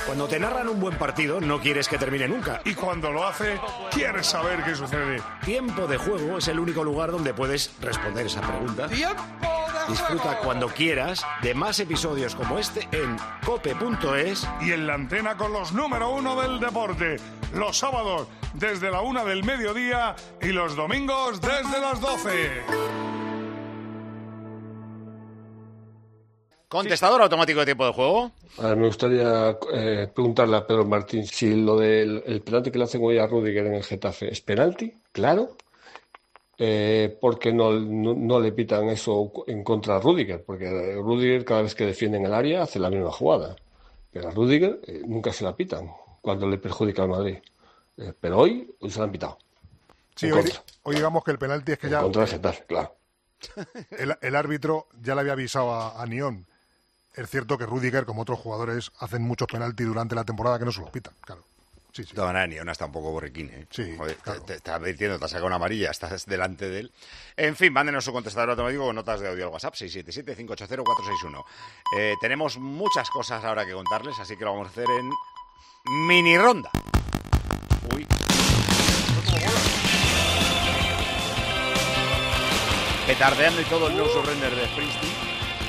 Cuando te narran un buen partido, no quieres que termine nunca. Y cuando lo hace, quieres saber qué sucede. Tiempo de Juego es el único lugar donde puedes responder esa pregunta. ¡Tiempo de Juego! Disfruta cuando quieras de más episodios como este en cope.es y en la antena con los número 1 del deporte. Los sábados desde la 1 del mediodía y los domingos desde las 12. ¿Contestador automático de tiempo de juego? A ver, me gustaría preguntarle a Pedro Martín si lo del el penalti que le hacen hoy a Rüdiger en el Getafe es penalti, claro. Porque no le pitan eso en contra a Rüdiger, porque Rüdiger cada vez que defiende en el área hace la misma jugada, pero a Rüdiger nunca se la pitan cuando le perjudica al Madrid, pero hoy se la han pitado. Sí, hoy digamos que el penalti es que ya contra el Getafe, claro. El árbitro ya le había avisado a Nión. Es cierto que Rüdiger, como otros jugadores, hacen muchos penaltis durante la temporada que no se los pitan, claro. Sí. De todas maneras, Niona está un poco borriquín, ¿eh? Sí, joder, claro. Te está advirtiendo, te ha sacado una amarilla, estás delante de él. En fin, mándenos su contestador automático con notas de audio al WhatsApp, 677-580-461. Tenemos muchas cosas ahora que contarles, así que lo vamos a hacer en mini ronda. Uy. Petardeando y todo el no surrender de Springsteen.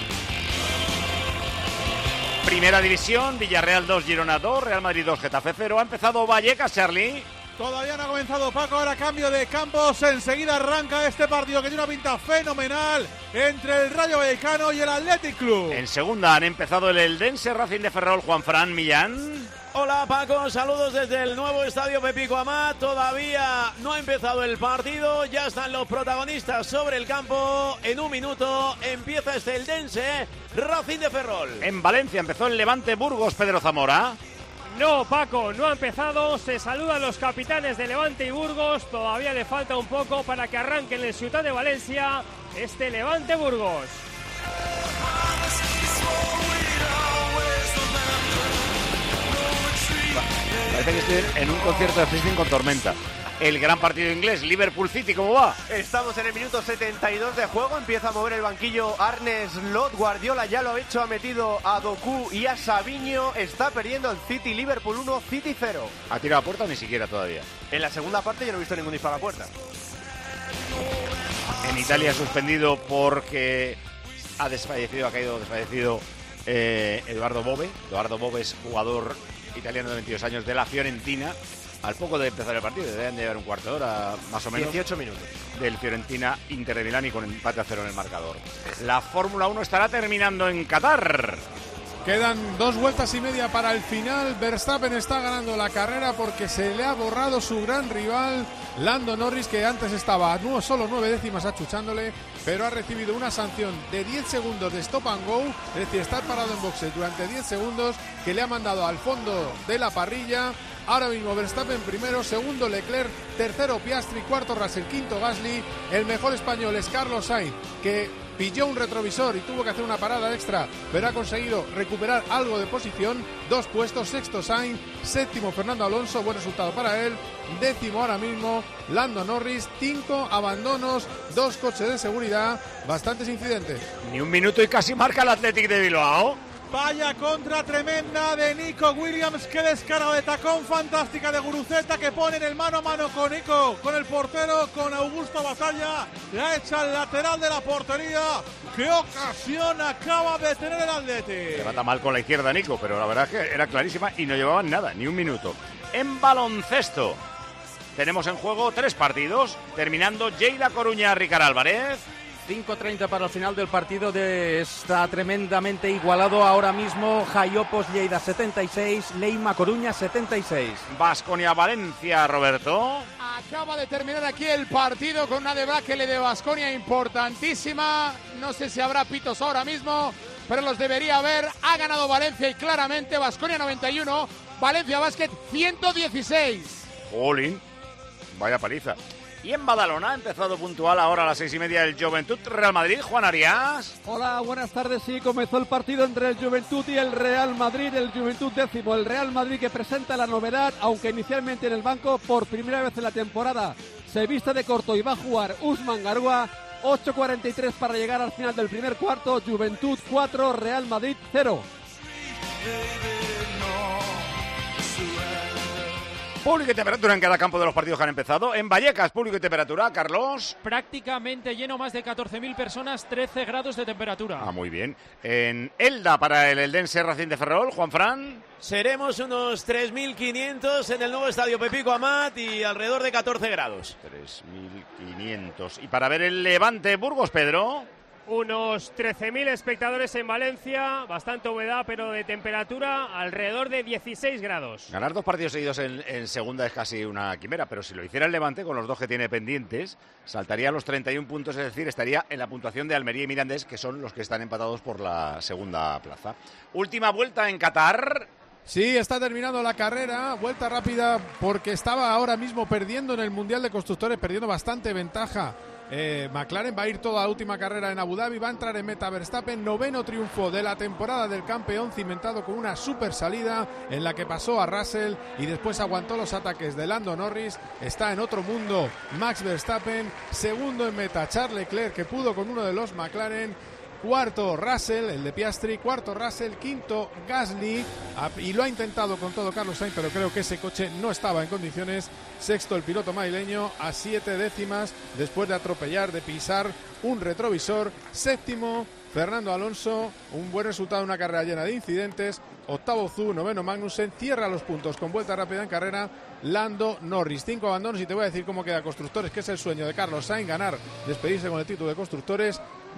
Primera división, Villarreal 2, Girona 2, Real Madrid 2, Getafe 0. Ha empezado Vallecas, Charlie. Todavía no ha comenzado, Paco, ahora cambio de campos, enseguida arranca este partido que tiene una pinta fenomenal entre el Rayo Vallecano y el Athletic Club. En segunda han empezado el Eldense, Racing de Ferrol, Juanfran, Millán. Hola Paco, saludos desde el nuevo estadio Pepico Amat. Todavía no ha empezado el partido, ya están los protagonistas sobre el campo. En un minuto empieza este Eldense, Racing de Ferrol. En Valencia empezó el Levante Burgos, Pedro Zamora. No, Paco, no ha empezado. Se saludan los capitanes de Levante y Burgos. Todavía le falta un poco para que arranque en el Ciutat de Valencia este Levante Burgos. Parece que estoy en un concierto de Springsteen con tormenta. El gran partido inglés, Liverpool City, ¿cómo va? Estamos en el minuto 72 de juego, empieza a mover el banquillo Arne Slot, Guardiola ya lo ha hecho, ha metido a Doku y a Savinho, está perdiendo el City, Liverpool 1, City 0. ¿Ha tirado a puerta o ni siquiera todavía? En la segunda parte yo no he visto ningún disparo a puerta. En Italia suspendido porque ha caído desfallecido Eduardo Bove. Eduardo Bove es jugador italiano de 22 años de la Fiorentina. Al poco de empezar el partido, deben de llevar un cuarto de hora, más o menos. 18 minutos. Del Fiorentina Inter de Milán y con empate a 0 en el marcador. La Fórmula 1 estará terminando en Qatar. Quedan 2 vueltas y media para el final. Verstappen está ganando la carrera porque se le ha borrado su gran rival Lando Norris, que antes estaba a solo 9 décimas achuchándole, pero ha recibido una sanción de 10 segundos de stop and go, es decir, estar parado en boxes durante 10 segundos, que le ha mandado al fondo de la parrilla. Ahora mismo Verstappen primero, segundo Leclerc, tercero Piastri, cuarto Russell, quinto Gasly. El mejor español es Carlos Sainz, que pilló un retrovisor y tuvo que hacer una parada extra, pero ha conseguido recuperar algo de posición. 2 puestos, sexto Sainz, séptimo Fernando Alonso, buen resultado para él. Décimo ahora mismo Lando Norris, 5 abandonos, 2 coches de seguridad, bastantes incidentes. Ni un minuto y casi marca el Athletic de Bilbao. Vaya contra tremenda de Nico Williams, qué descarga de tacón fantástica de Guruceta, que pone en el mano a mano con Nico, con el portero, con Augusto Batalla, la echa al lateral de la portería. ¡Qué ocasión acaba de tener el Atleti! Levanta mal con la izquierda Nico, pero la verdad es que era clarísima y no llevaban nada, ni un minuto. En baloncesto tenemos en juego 3 partidos, terminando Lleida Coruña, Ricard Álvarez. 5:30 para el final del partido. Está tremendamente igualado ahora mismo. Jaiopos Lleida 76, Leima Coruña 76. Baskonia Valencia, Roberto. Acaba de terminar aquí el partido con una debacle de Baskonia importantísima. No sé si habrá pitos ahora mismo, pero los debería haber. Ha ganado Valencia y claramente. Baskonia 91, Valencia Basket 116. Jolín, vaya paliza. Y en Badalona ha empezado puntual ahora a las 6:30 el Juventud Real Madrid. Juan Arias. Hola, buenas tardes. Sí, comenzó el partido entre el Juventud y el Real Madrid. El Juventud décimo, el Real Madrid que presenta la novedad, aunque inicialmente en el banco por primera vez en la temporada se viste de corto y va a jugar Usman Garoua. 8:43 para llegar al final del primer cuarto. Juventud 4, Real Madrid 0. Público y temperatura en cada campo de los partidos que han empezado. En Vallecas, público y temperatura, Carlos. Prácticamente lleno, más de 14.000 personas, 13 grados de temperatura. Ah, muy bien. En Elda, para el Eldense Racing de Ferrol, Juanfran. Seremos unos 3.500 en el nuevo estadio Pepico Amat y alrededor de 14 grados. 3.500. Y para ver el Levante Burgos, Pedro. Unos 13.000 espectadores en Valencia, bastante humedad, pero de temperatura alrededor de 16 grados. Ganar 2 partidos seguidos en segunda es casi una quimera, pero si lo hiciera el Levante, con los 2 que tiene pendientes, saltaría a los 31 puntos, es decir, estaría en la puntuación de Almería y Mirandés, que son los que están empatados por la segunda plaza. Última vuelta en Qatar. Sí, está terminando la carrera, vuelta rápida, porque estaba ahora mismo perdiendo en el Mundial de Constructores, perdiendo bastante ventaja. McLaren va a ir toda la última carrera en Abu Dhabi, va a entrar en meta Verstappen, 9º triunfo de la temporada del campeón, cimentado con una super salida en la que pasó a Russell y después aguantó los ataques de Lando Norris. Está en otro mundo Max Verstappen, segundo en meta Charles Leclerc, que pudo con uno de los McLaren. Cuarto Russell, el de Piastri, cuarto Russell, quinto Gasly, y lo ha intentado con todo Carlos Sainz, pero creo que ese coche no estaba en condiciones. Sexto el piloto madrileño a 7 décimas después de atropellar, de pisar un retrovisor. Séptimo Fernando Alonso, un buen resultado en una carrera llena de incidentes. Octavo Zhou, noveno Magnussen, cierra los puntos con vuelta rápida en carrera Lando Norris. 5 abandonos y te voy a decir cómo queda Constructores, que es el sueño de Carlos Sainz, ganar, despedirse con el título de Constructores.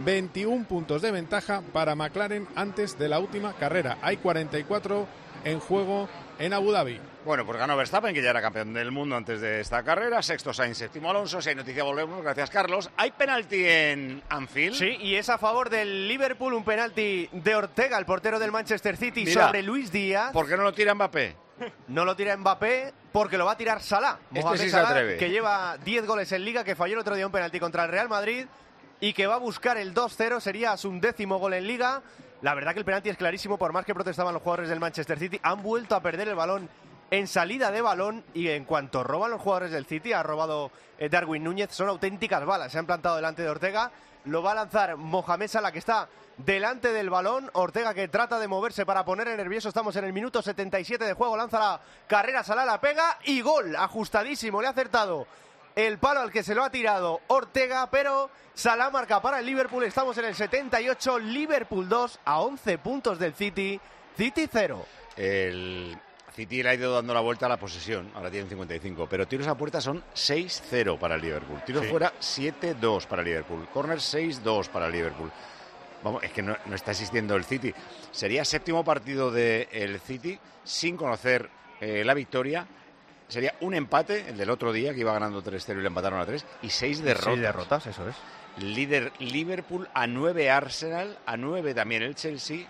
21 puntos de ventaja para McLaren antes de la última carrera. Hay 44 en juego en Abu Dhabi. Bueno, pues ganó Verstappen, que ya era campeón del mundo antes de esta carrera. Sexto Sainz, séptimo Alonso. Si hay noticia, volvemos. Gracias, Carlos. ¿Hay penalti en Anfield? Sí, y es a favor del Liverpool. Un penalti de Ortega, el portero del Manchester City, Mira, sobre Luis Díaz. ¿Por qué no lo tira Mbappé? No lo tira Mbappé porque lo va a tirar Salah. Este sí se Salah, atreve. que lleva 10 goles en Liga, que falló el otro día un penalti contra el Real Madrid y que va a buscar el 2-0. Sería su 10º gol en Liga. La verdad que el penalti es clarísimo, por más que protestaban los jugadores del Manchester City. Han vuelto a perder el balón en salida de balón, y en cuanto roban los jugadores del City, ha robado Darwin Núñez, son auténticas balas. Se han plantado delante de Ortega, lo va a lanzar Mohamed Salah, que está delante del balón. Ortega, que trata de moverse para ponerle nervioso. Estamos en el minuto 77 de juego, lanza la carrera, Salah la pega y gol, ajustadísimo, le ha acertado el palo al que se lo ha tirado Ortega, pero Salah marca para el Liverpool. Estamos en el 78, Liverpool 2 a 11 puntos del City, City 0. El City le ha ido dando la vuelta a la posesión, ahora tienen 55, pero tiros a puerta son 6-0 para el Liverpool, tiros fuera 7-2 para el Liverpool, corner 6-2 para el Liverpool. Vamos, es que no está existiendo el City. Sería séptimo partido del City sin conocer la victoria. Sería un empate, el del otro día, que iba ganando 3-0 y le empataron a 3, y 6 derrotas. 6 derrotas, eso es. Líder Liverpool, a 9 Arsenal, a 9 también el Chelsea,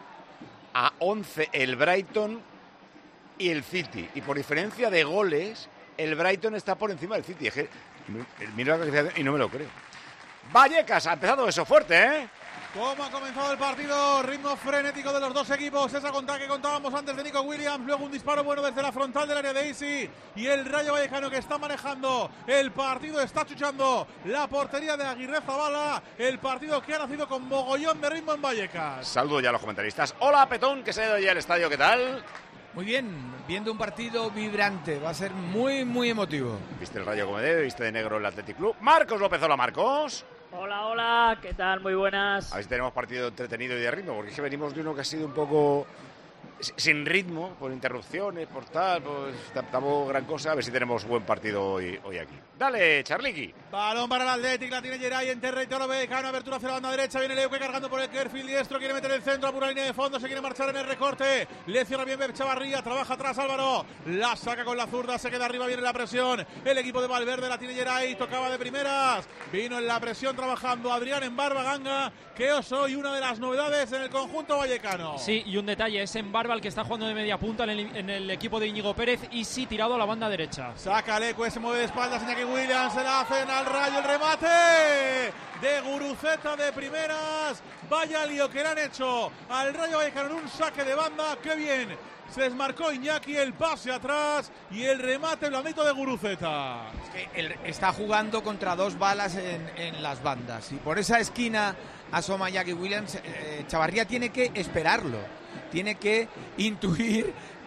a 11 el Brighton y el City. Y por diferencia de goles, el Brighton está por encima del City. Es que miro la clasificación y no me lo creo. Vallecas, ha empezado eso fuerte, ¿eh? ¿Cómo ha comenzado el partido? Ritmo frenético de los dos equipos. Esa contra que contábamos antes de Nico Williams. Luego un disparo bueno desde la frontal del área de Isi. Y el Rayo Vallecano, que está manejando el partido, está chuchando la portería de Aguirre Zabala. El partido que ha nacido con mogollón de ritmo en Vallecas. Saludo ya a los comentaristas. Hola, Petón, que se ha ido ya al estadio. ¿Qué tal? Muy bien, viendo un partido vibrante. Va a ser muy, muy emotivo. ¿Viste el Rayo como debe? ¿Viste de negro el Athletic Club? Marcos López, hola, Marcos. Hola, hola, ¿qué tal? Muy buenas. A ver si tenemos partido entretenido y de ritmo, porque es que venimos de uno que ha sido un poco sin ritmo, por interrupciones, por tal, pues tampoco gran cosa. A ver si tenemos buen partido hoy aquí. Dale, Charliqui. Balón para el Athletic, la tiene Geray en territorio vallecano, abertura hacia la banda derecha, viene Leuque cargando por el perfil diestro, quiere meter el centro, a pura línea de fondo, se quiere marchar en el recorte, le cierra bien Beb Chavarría, trabaja atrás Álvaro, la saca con la zurda, se queda arriba, viene la presión, el equipo de Valverde, la tiene Geray, tocaba de primeras, vino en la presión trabajando Adrián en Barba Ganga, que es hoy una de las novedades en el conjunto vallecano. Sí, y un detalle, es en Barba el que está jugando de media punta en el equipo de Íñigo Pérez, y sí tirado a la banda derecha. Saca Leque, se mueve de espaldas, Iñaki Williams, se la hacen al Rayo, el remate de Guruceta de primeras. Vaya lío que le han hecho al Rayo Vallecano en un saque de banda. ¡Qué bien! Se desmarcó Iñaki, el pase atrás y el remate blandito de Guruceta. Es que él está jugando contra dos balas en las bandas, y por esa esquina asoma Iñaki Williams. Chavarría tiene que esperarlo, tiene que intuir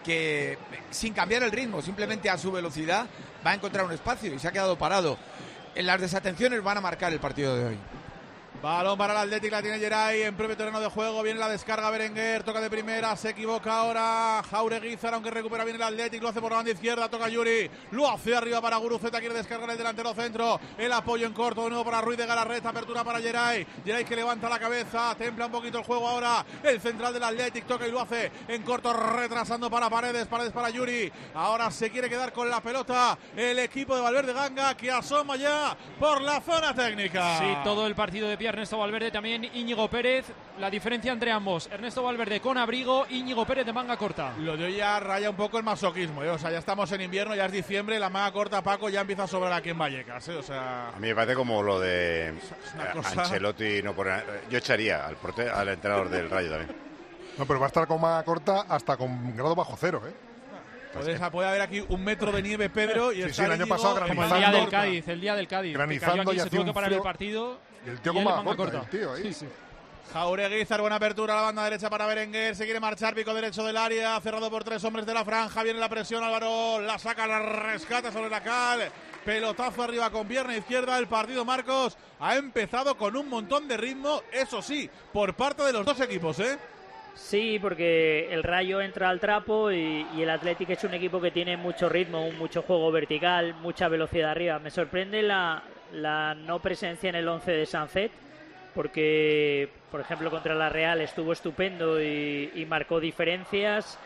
que sin cambiar el ritmo, simplemente a su velocidad, va a encontrar un espacio y se ha quedado parado. En las desatenciones van a marcar el partido de hoy. Balón para el Athletic, la tiene Geray en propio terreno de juego, viene la descarga Berenguer, toca de primera, se equivoca ahora Jaureguizar, aunque recupera bien el Athletic, lo hace por la banda izquierda, toca Yuri, lo hace arriba para Guruceta, quiere descargar el delantero centro, el apoyo en corto de nuevo para Ruiz de Galarreta, apertura para Geray que levanta la cabeza, templa un poquito el juego ahora, el central del Athletic, toca y lo hace en corto, retrasando para Paredes para Yuri, ahora se quiere quedar con la pelota el equipo de Valverde Ganga, que asoma ya por la zona técnica. Sí, todo el partido de pie Ernesto Valverde, también Íñigo Pérez. La diferencia entre ambos, Ernesto Valverde con abrigo, Íñigo Pérez de manga corta. Lo de hoy ya raya un poco el masoquismo, ¿eh? O sea, ya estamos en invierno, ya es diciembre, la manga corta, Paco, ya empieza a sobrar aquí en Vallecas, ¿eh? O sea... A mí me parece como lo de cosa... Ancelotti, no por... Yo echaría al entrenador del Rayo también. No, pero va a estar con manga corta hasta con grado bajo cero, ¿eh? Puede haber aquí 1 metro de nieve, Pedro, y sí, el año pasado granizando. Como el día del Cádiz, Granizando y se tuvo que parar el partido. Y el tío con manga corta, el tío ahí. Sí. Jaureguizar, buena apertura a la banda derecha para Berenguer, se quiere marchar, pico derecho del área, cerrado por 3 hombres de la franja, viene la presión, Álvaro la saca, la rescata sobre la cal, pelotazo arriba con pierna izquierda, el partido, Marcos, ha empezado con un montón de ritmo, eso sí, por parte de los dos equipos, ¿eh? Sí, porque el Rayo entra al trapo y el Athletic es un equipo que tiene mucho ritmo, mucho juego vertical, mucha velocidad arriba. Me sorprende la no presencia en el 11 de Sancet, porque, por ejemplo, contra la Real estuvo estupendo y marcó diferencias.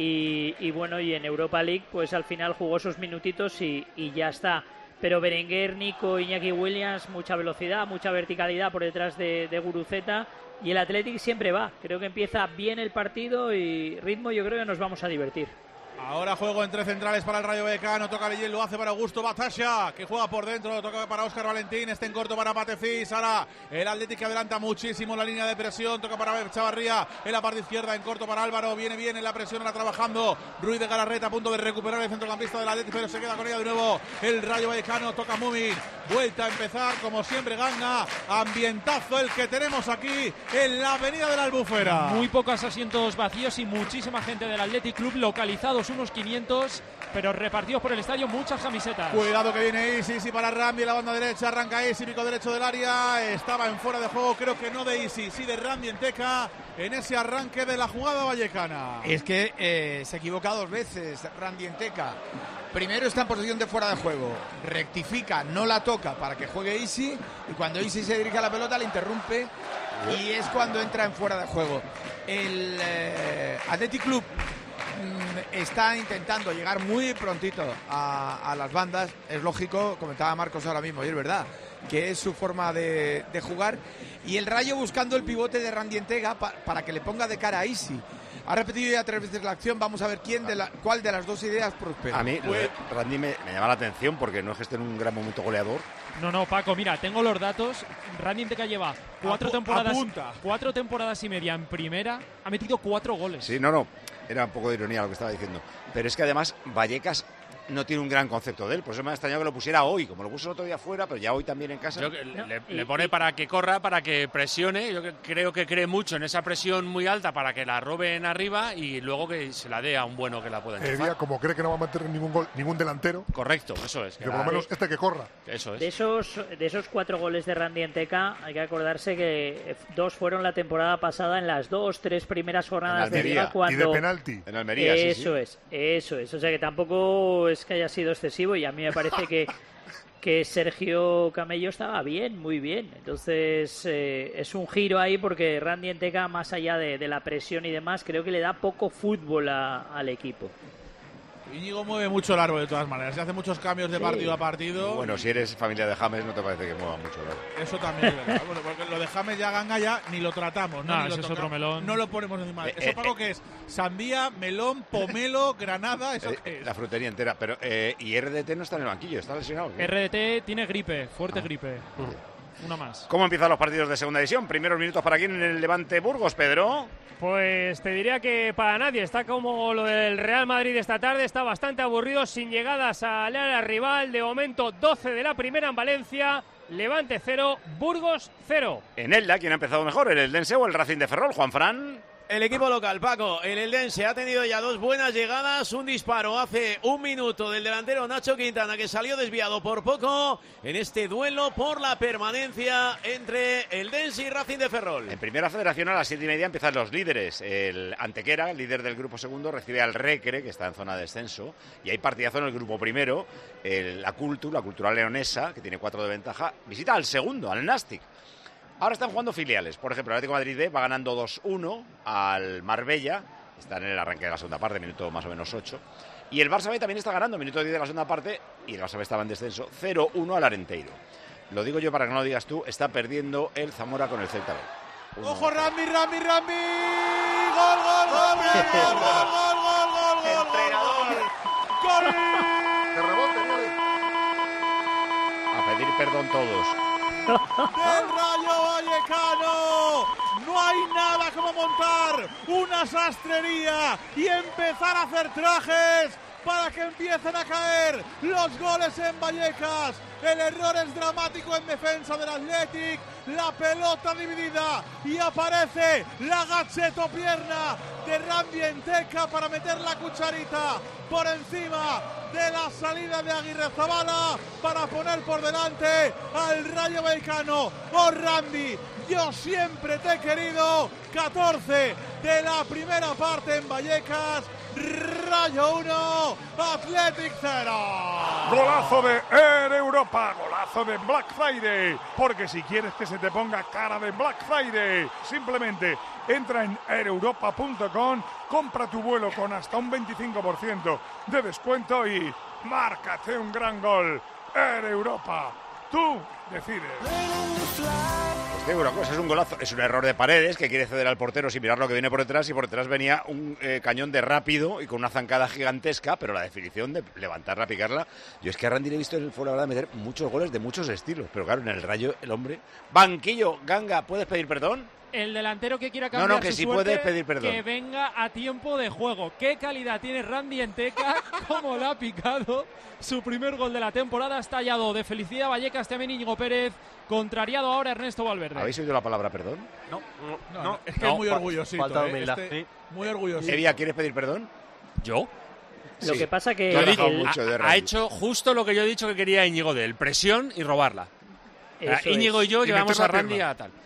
Y bueno, y en Europa League, pues al final jugó esos minutitos y ya está. Pero Berenguer, Nico, Iñaki Williams, mucha velocidad, mucha verticalidad por detrás de Guruceta. Y el Athletic siempre va. Creo que empieza bien el partido y ritmo, yo creo que nos vamos a divertir. Ahora juego entre centrales para el Rayo Vallecano, toca Lillén, lo hace para Augusto Batasha, que juega por dentro, toca para Óscar Valentín, en corto para Patefis, ahora el Atlético adelanta muchísimo la línea de presión, toca para Chavarría, en la parte izquierda, en corto para Álvaro, viene bien en la presión, ahora trabajando Ruiz de Galarreta, a punto de recuperar el centrocampista del Atlético, pero se queda con ella de nuevo el Rayo Vallecano, toca Mumin, vuelta a empezar, como siempre Ganga, ambientazo el que tenemos aquí en la avenida de la Albufera. Muy pocos asientos vacíos y muchísima gente del Athletic Club, localizados unos 500, pero repartidos por el estadio, muchas camisetas. Cuidado que viene Isi para Rambi en la banda derecha, arranca Isi, pico derecho del área, estaba en fuera de juego, creo que no de Isi, sí de Rambi en Teca, en ese arranque de la jugada vallecana. Es que se equivoca 2 veces Randy en Teca. Primero está en posición de fuera de juego, rectifica, no la toca para que juegue Isi, y cuando Isi se dirige a la pelota le interrumpe y es cuando entra en fuera de juego. El Athletic Club está intentando llegar muy prontito a las bandas, es lógico, comentaba Marcos ahora mismo, y es verdad, que es su forma de jugar, y el Rayo buscando el pivote de Randy Entega para que le ponga de cara a Isi. Ha repetido ya 3 veces la acción, vamos a ver cuál de las 2 ideas prospera. A mí Randy me llama la atención porque no es que esté en un gran momento goleador. No, Paco, mira, tengo los datos. Randy Entega lleva 4 temporadas y media en primera, ha metido 4 goles. Sí, no, era un poco de ironía lo que estaba diciendo. Pero es que además Vallecas no tiene un gran concepto de él, por eso me ha extrañado que lo pusiera hoy, como lo puso el otro día fuera, pero ya hoy también en casa. Le pone para que corra, para que presione, yo creo que cree mucho en esa presión muy alta para que la roben arriba y luego que se la dé a un bueno que la pueda enchufar. Como cree que no va a meter ningún gol, ningún delantero. Correcto, eso es. Que por lo menos que corra. Eso es. De esos 4 goles de Randy Entega, hay que acordarse que 2 fueron la temporada pasada en las 2-3 primeras jornadas de Liga. Y de penalti. En Almería, eso es. O sea que tampoco es que haya sido excesivo, y a mí me parece que Sergio Camello estaba bien, muy bien. Entonces es un giro ahí porque Randy Entega, más allá de la presión y demás, creo que le da poco fútbol al equipo. Íñigo mueve mucho el árbol de todas maneras, se hace muchos cambios de partido a partido. Bueno, si eres familia de James no te parece que mueva mucho el árbol. Eso también es verdad. Bueno, porque lo de James ya Ganga ya ni lo tratamos, ¿no? Ese es otro melón. No lo ponemos encima. ¿Eso, Paco, qué es? Sandía, melón, pomelo, granada, ¿eso qué es? La frutería entera. Pero y RDT no está en el banquillo, está lesionado, ¿qué? RDT tiene gripe, fuerte gripe. Una más. ¿Cómo empiezan los partidos de segunda división? Primeros minutos para quién en el Levante Burgos, Pedro. Pues te diría que para nadie. Está como lo del Real Madrid esta tarde, está bastante aburrido, sin llegadas al área rival. De momento 12 de la primera en Valencia, Levante 0, Burgos 0. En Elda, ¿quién ha empezado mejor? ¿El Eldense o el Racing de Ferrol, Juanfran? El equipo local, Paco, el Eldense ha tenido ya 2 buenas llegadas, un disparo hace 1 minuto del delantero Nacho Quintana que salió desviado por poco en este duelo por la permanencia entre Eldense y Racing de Ferrol. En Primera Federación a las 7:30 empiezan los líderes. El Antequera, líder del grupo segundo, recibe al Recre, que está en zona de descenso, y hay partidazo en el grupo primero. La Cultural Leonesa, que tiene 4 de ventaja, visita al segundo, al Nastic. Ahora están jugando filiales. Por ejemplo, el Atlético de Madrid B va ganando 2-1 al Marbella. Están en el arranque de la segunda parte, minuto más o menos 8. Y el Barça B también está ganando, minuto 10 de la segunda parte. Y el Barça B estaba en descenso, 0-1 al Arenteiro. Lo digo yo para que no lo digas tú, está perdiendo el Zamora con el Celta B. ¡Ojo, Rambi! ¡Gol, gol, gol! ¡Entrenador! ¡Gol! ¡Que rebote! A pedir perdón todos. ¡Del Rayo Vallecano! No hay nada como montar una sastrería y empezar a hacer trajes para que empiecen a caer los goles en Vallecas. El error es dramático en defensa del Athletic, la pelota dividida y aparece la gachetopierna de Randy Enteca para meter la cucharita por encima de la salida de Aguirrezabala para poner por delante al Rayo Vallecano. ¡Oh, Randy! Yo siempre te he querido. 14 de la primera parte en Vallecas. Rayo 1, Athletic 0. Golazo de Air Europa, golazo de Black Friday, porque si quieres que se te ponga cara de Black Friday, simplemente entra en aereuropa.com, compra tu vuelo con hasta un 25% de descuento y márcate un gran gol. Air Europa, tú decides. Te digo una cosa, es un golazo, es un error de Paredes que quiere ceder al portero sin mirar lo que viene por detrás, y por detrás venía un cañón de Rápido y con una zancada gigantesca, pero la definición de levantarla, picarla. Yo es que a Randy le he visto en el fútbol, la verdad, meter muchos goles de muchos estilos, pero claro, en el Rayo el hombre... Banquillo, Ganga, ¿puedes pedir perdón? El delantero que quiera cambiar que su si suerte, puedes pedir perdón. que venga a tiempo de juego. ¿Qué calidad tiene Randy Enteca? ¿Cómo la ha picado? Su primer gol de la temporada ha estallado de felicidad Vallecas, también Íñigo Pérez, contrariado ahora Ernesto Valverde. ¿Habéis oído la palabra perdón? No, es que es muy orgullosito. Falta de humildad. Muy orgulloso. Evia, ¿quieres pedir perdón? ¿Yo? Lo que pasa que ha hecho justo lo que yo he dicho que quería Íñigo de él, presión y robarla. Íñigo y yo llevamos a Randy a tal.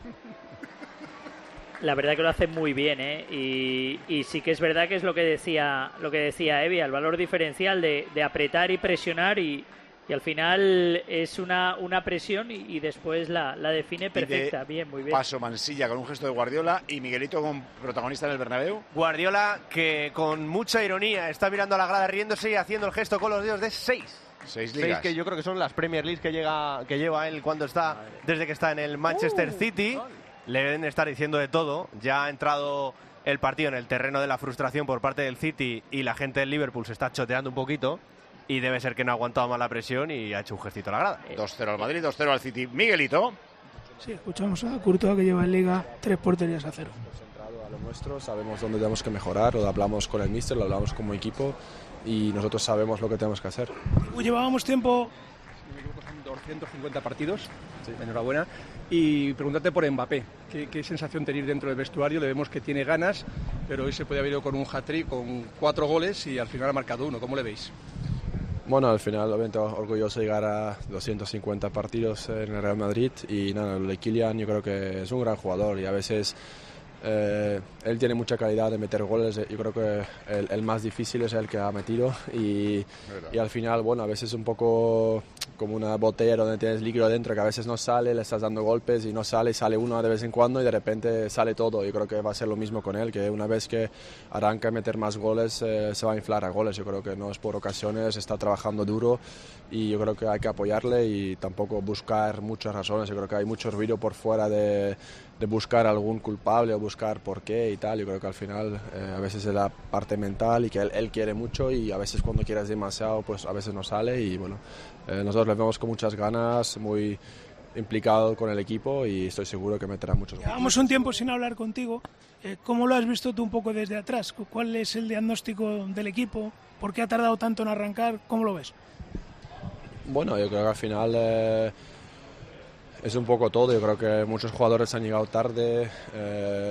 La verdad que lo hace muy bien, y sí que es verdad que es lo que decía Evia, el valor diferencial de apretar y presionar, y al final es una presión y después la define perfecta. Bien, muy bien. Paso Mansilla con un gesto de Guardiola y Miguelito con protagonista en el Bernabéu. Guardiola, que con mucha ironía está mirando a la grada riéndose y haciendo el gesto con los dedos de 6 ligas. Que yo creo que son las Premier League que lleva él cuando está, desde que está en el Manchester City. Le deben estar diciendo de todo. Ya ha entrado el partido en el terreno de la frustración por parte del City y la gente del Liverpool se está choteando un poquito y debe ser que no ha aguantado más la presión y ha hecho un gestito a la grada. 2-0 al Madrid, 2-0 al City. Miguelito. Sí, escuchamos a Courtois, que lleva en Liga 3 porterías a 0. Concentrado a lo nuestro, sabemos dónde tenemos que mejorar, lo hablamos con el míster, lo hablamos como equipo y nosotros sabemos lo que tenemos que hacer. Llevábamos tiempo... 250 partidos, sí. Enhorabuena. Y preguntarte por Mbappé, ¿qué sensación tenéis dentro del vestuario? Le vemos que tiene ganas, pero hoy se puede haber ido con un hat-trick, con 4 goles y al final ha marcado 1. ¿Cómo le veis? Bueno, al final obviamente orgulloso de llegar a 250 partidos en el Real Madrid y nada, el de Kylian yo creo que es un gran jugador y a veces él tiene mucha calidad de meter goles. Yo creo que el más difícil es el que ha metido y al final, bueno, a veces un poco como una botella donde tienes líquido dentro que a veces no sale, le estás dando golpes y no sale, sale uno de vez en cuando y de repente sale todo. Yo creo que va a ser lo mismo con él, que una vez que arranca a meter más goles se va a inflar a goles. Yo creo que no es por ocasiones, está trabajando duro y yo creo que hay que apoyarle y tampoco buscar muchas razones. Yo creo que hay mucho ruido por fuera de buscar algún culpable o buscar por qué y tal. Yo creo que al final a veces es la parte mental y que él quiere mucho y a veces cuando quieres demasiado pues a veces no sale y bueno, nosotros le vemos con muchas ganas, muy implicado con el equipo y estoy seguro que meterá muchos goles. Llevamos un tiempo sin hablar contigo. ¿Cómo lo has visto tú un poco desde atrás? ¿Cuál es el diagnóstico del equipo? ¿Por qué ha tardado tanto en arrancar? ¿Cómo lo ves? Bueno, yo creo que al final es un poco todo. Yo creo que muchos jugadores han llegado tarde.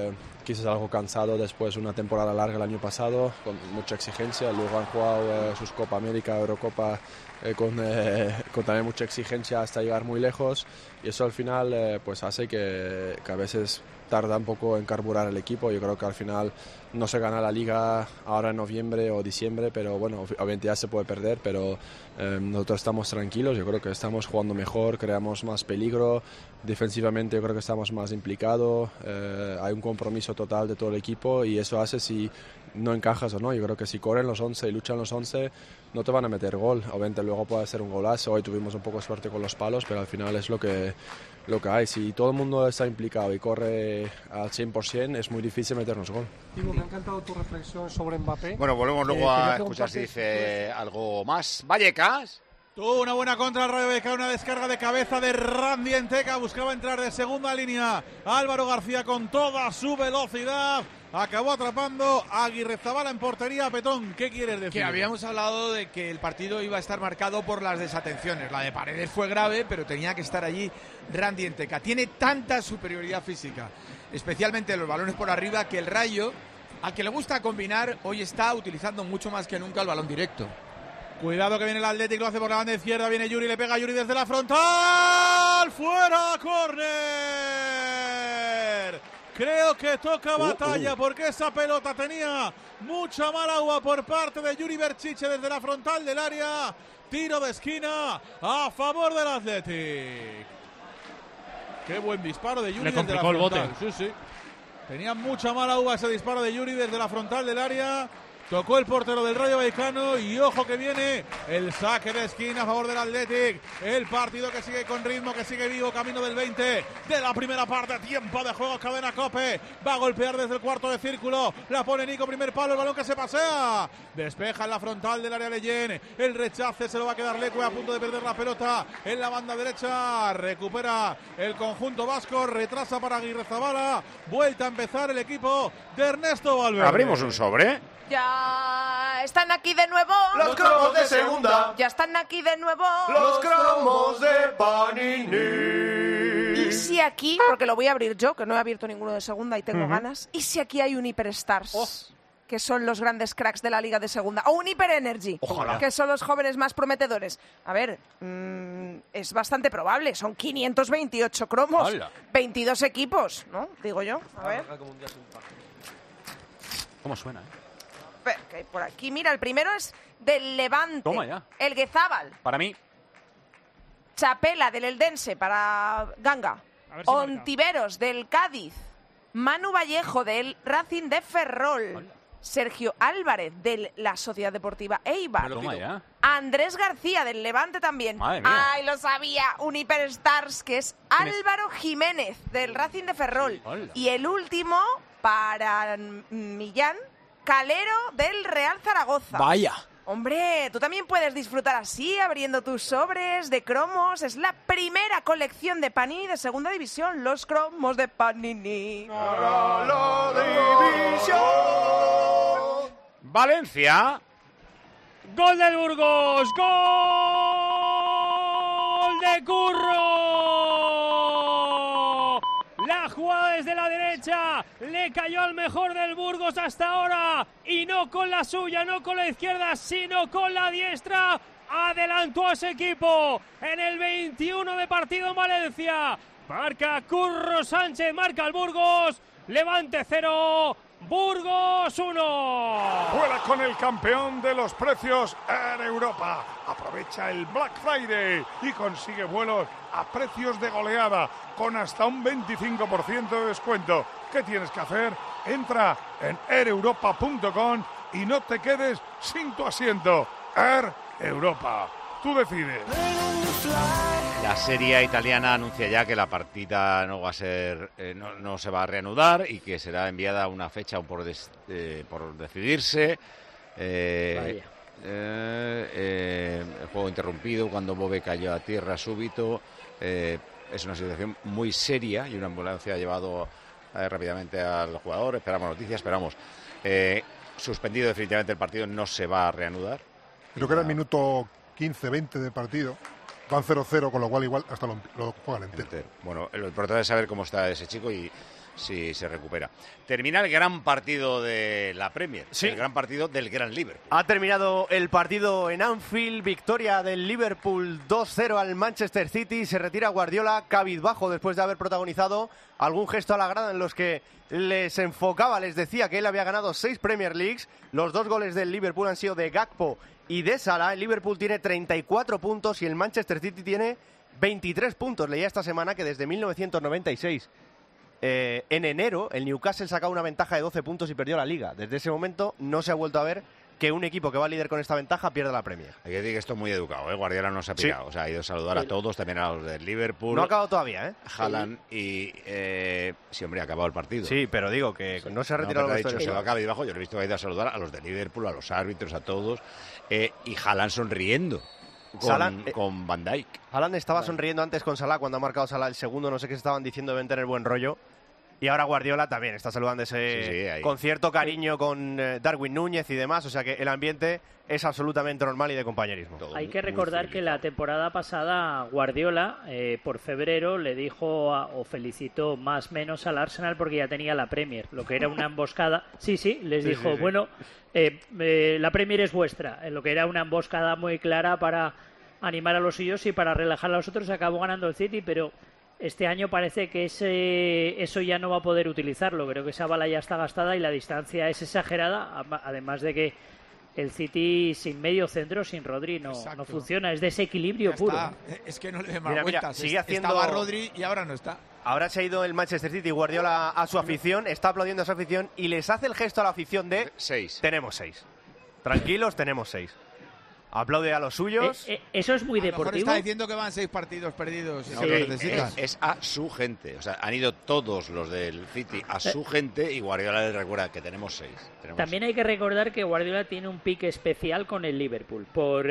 quizás algo cansado después de una temporada larga el año pasado, con mucha exigencia. Luego han jugado sus Copa América, Eurocopa, con también mucha exigencia hasta llegar muy lejos, y eso al final pues hace que a veces tarda un poco en carburar el equipo. Yo creo que al final no se gana la liga ahora en noviembre o diciembre, pero bueno, obviamente ya se puede perder, pero nosotros estamos tranquilos. Yo creo que estamos jugando mejor, creamos más peligro, defensivamente yo creo que estamos más implicados, hay un compromiso total de todo el equipo, y eso hace si no encajas o no. Yo creo que si corren los 11 y luchan los 11 no te van a meter gol. Obviamente luego puede ser un golazo, hoy tuvimos un poco de suerte con los palos, pero al final es lo que hay. Si todo el mundo está implicado y corre al 100%, es muy difícil meternos gol. Timo, me ha encantado tu reflexión sobre Mbappé. Bueno, volvemos luego a escuchar si dice algo más. Vallecas. Tuvo una buena contra el Rayo Vallecano, una descarga de cabeza de Randy Enteca, buscaba entrar de segunda línea. Álvaro García con toda su velocidad acabó atrapando a Aguirrezabala en portería. Petón, ¿qué quieres decir? Que habíamos hablado de que el partido iba a estar marcado por las desatenciones. La de Paredes fue grave, pero tenía que estar allí Randy Enteca. Tiene tanta superioridad física, especialmente los balones por arriba, que el Rayo, al que le gusta combinar, hoy está utilizando mucho más que nunca el balón directo. Cuidado que viene el Atlético, lo hace por la banda izquierda, viene Yuri, le pega a Yuri desde la frontal, fuera, córner. Creo que toca batalla porque esa pelota tenía mucha mala agua por parte de Yuri Berchiche desde la frontal del área. Tiro de esquina a favor del Athletic. Qué buen disparo de Yuri desde la frontal. Sí, sí. Tenía mucha mala uva ese disparo de Yuri desde la frontal del área. Tocó el portero del Rayo Vallecano y ojo que viene el saque de esquina a favor del Athletic. El partido que sigue con ritmo, que sigue vivo, camino del 20 de la primera parte. Tiempo de juego, Cadena COPE. Va a golpear desde el cuarto de círculo. La pone Nico, primer palo, el balón que se pasea. Despeja en la frontal del área Leyen. El rechace se lo va a quedar Leque, a punto de perder la pelota en la banda derecha. Recupera el conjunto vasco, retrasa para Aguirrezabala. Vuelta a empezar el equipo de Ernesto Valverde. Abrimos un sobre. Ya están aquí de nuevo los cromos de segunda. Ya están aquí de nuevo los cromos de Panini. ¿Y si aquí, porque lo voy a abrir yo, que no he abierto ninguno de segunda y tengo ganas, y si aquí hay un Hiperstars, que son los grandes cracks de la liga de segunda, o un Hyper Energy, que son los jóvenes más prometedores? A ver, es bastante probable, son 528 cromos, 22 equipos, ¿no? Digo yo, a ver. ¿Cómo suena, Que por aquí, mira, el primero es del Levante. Toma ya. El Guezabal. Para mí. Chapela del Eldense para Ganga. Si Ontiveros del Cádiz. Manu Vallejo del Racing de Ferrol. Hola. Sergio Álvarez de la Sociedad Deportiva Eibar. Andrés García del Levante también. ¡Ay, lo sabía! Un Hiperstars que es Álvaro Jiménez del Racing de Ferrol. Hola. Y el último para Millán Calero del Real Zaragoza. Vaya. Hombre, tú también puedes disfrutar así, abriendo tus sobres de cromos. Es la primera colección de Panini de segunda división, los cromos de Panini. La división. Valencia. Gol del Burgos. Gol de Curro. La jugada desde la derecha le cayó al mejor del Burgos hasta ahora, y no con la suya, no con la izquierda, sino con la diestra. Adelantó a ese equipo en el 21 de partido en Valencia. Marca Curro Sánchez, marca el Burgos. Levante 0, Burgos 1. Vuela con el campeón de los precios en Europa. Aprovecha el Black Friday y consigue vuelos a precios de goleada con hasta un 25% de descuento. ¿Qué tienes que hacer? Entra en aereuropa.com y no te quedes sin tu asiento. Air Europa. Tú decides. La Serie A italiana anuncia ya que la partida no va a ser, no se va a reanudar y que será enviada una fecha por decidirse. El juego interrumpido cuando Bove cayó a tierra súbito. Es una situación muy seria y una ambulancia ha llevado rápidamente al jugador. Esperamos noticias, esperamos. Suspendido definitivamente el partido, no se va a reanudar. Creo que era el minuto 15-20 del partido. Van 0-0, con lo cual igual hasta lo juegan entero. Bueno, lo importante es saber cómo está ese chico y si se recupera. Termina el gran partido de la Premier, sí. El gran partido del Gran Liverpool. Ha terminado el partido en Anfield, victoria del Liverpool 2-0 al Manchester City. Se retira Guardiola cabizbajo después de haber protagonizado algún gesto a la grada en los que les enfocaba, les decía que él había ganado 6 Premier Leagues. Los 2 goles del Liverpool han sido de Gakpo y de Salah. El Liverpool tiene 34 puntos y el Manchester City tiene 23 puntos. Leía esta semana que desde 1996, en enero, el Newcastle sacaba una ventaja de 12 puntos y perdió la Liga. Desde ese momento no se ha vuelto a ver que un equipo que va líder con esta ventaja pierda la Premier. Hay que decir que esto es muy educado, ¿eh? Guardiola no se ha pirado. Sí. O sea, ha ido a saludar a todos, también a los del Liverpool. No ha acabado todavía, ¿eh? Haaland y... sí, hombre, ha acabado el partido. Sí, pero digo que no se ha retirado. No, ha dicho, se va a acabar debajo. Yo lo he visto que ha ido a saludar a los de Liverpool, a los árbitros, a todos. Y Haaland sonriendo. Con Van Dijk. Haaland estaba sonriendo antes con Salah cuando ha marcado Salah el segundo. No sé qué se estaban diciendo, deben tener buen rollo. Y ahora Guardiola también está saludándose con cierto cariño con Darwin Núñez y demás. O sea que el ambiente es absolutamente normal y de compañerismo. Hay que recordar que la temporada pasada Guardiola, por febrero, le dijo o felicitó más o menos al Arsenal porque ya tenía la Premier, lo que era una emboscada. Les dijo, bueno, la Premier es vuestra, lo que era una emboscada muy clara para animar a los suyos y para relajar a los otros. Acabó ganando el City, pero este año parece que eso ya no va a poder utilizarlo. Creo que esa bala ya está gastada y la distancia es exagerada, además de que el City sin medio centro, sin Rodri, no funciona. Es desequilibrio puro. Es que no le dé más vueltas. Sigue haciendo... Estaba Rodri y ahora no está. Ahora se ha ido el Manchester City y Guardiola a su afición, está aplaudiendo a su afición y les hace el gesto a la afición de 6. Tenemos 6. Tranquilos, tenemos 6. Aplaude a los suyos. Eso es muy deportivo. A lo mejor está diciendo que van 6 partidos perdidos. No, es a su gente. O sea, han ido todos los del City a su gente y Guardiola les recuerda que tenemos 6. También hay que recordar que Guardiola tiene un pique especial con el Liverpool por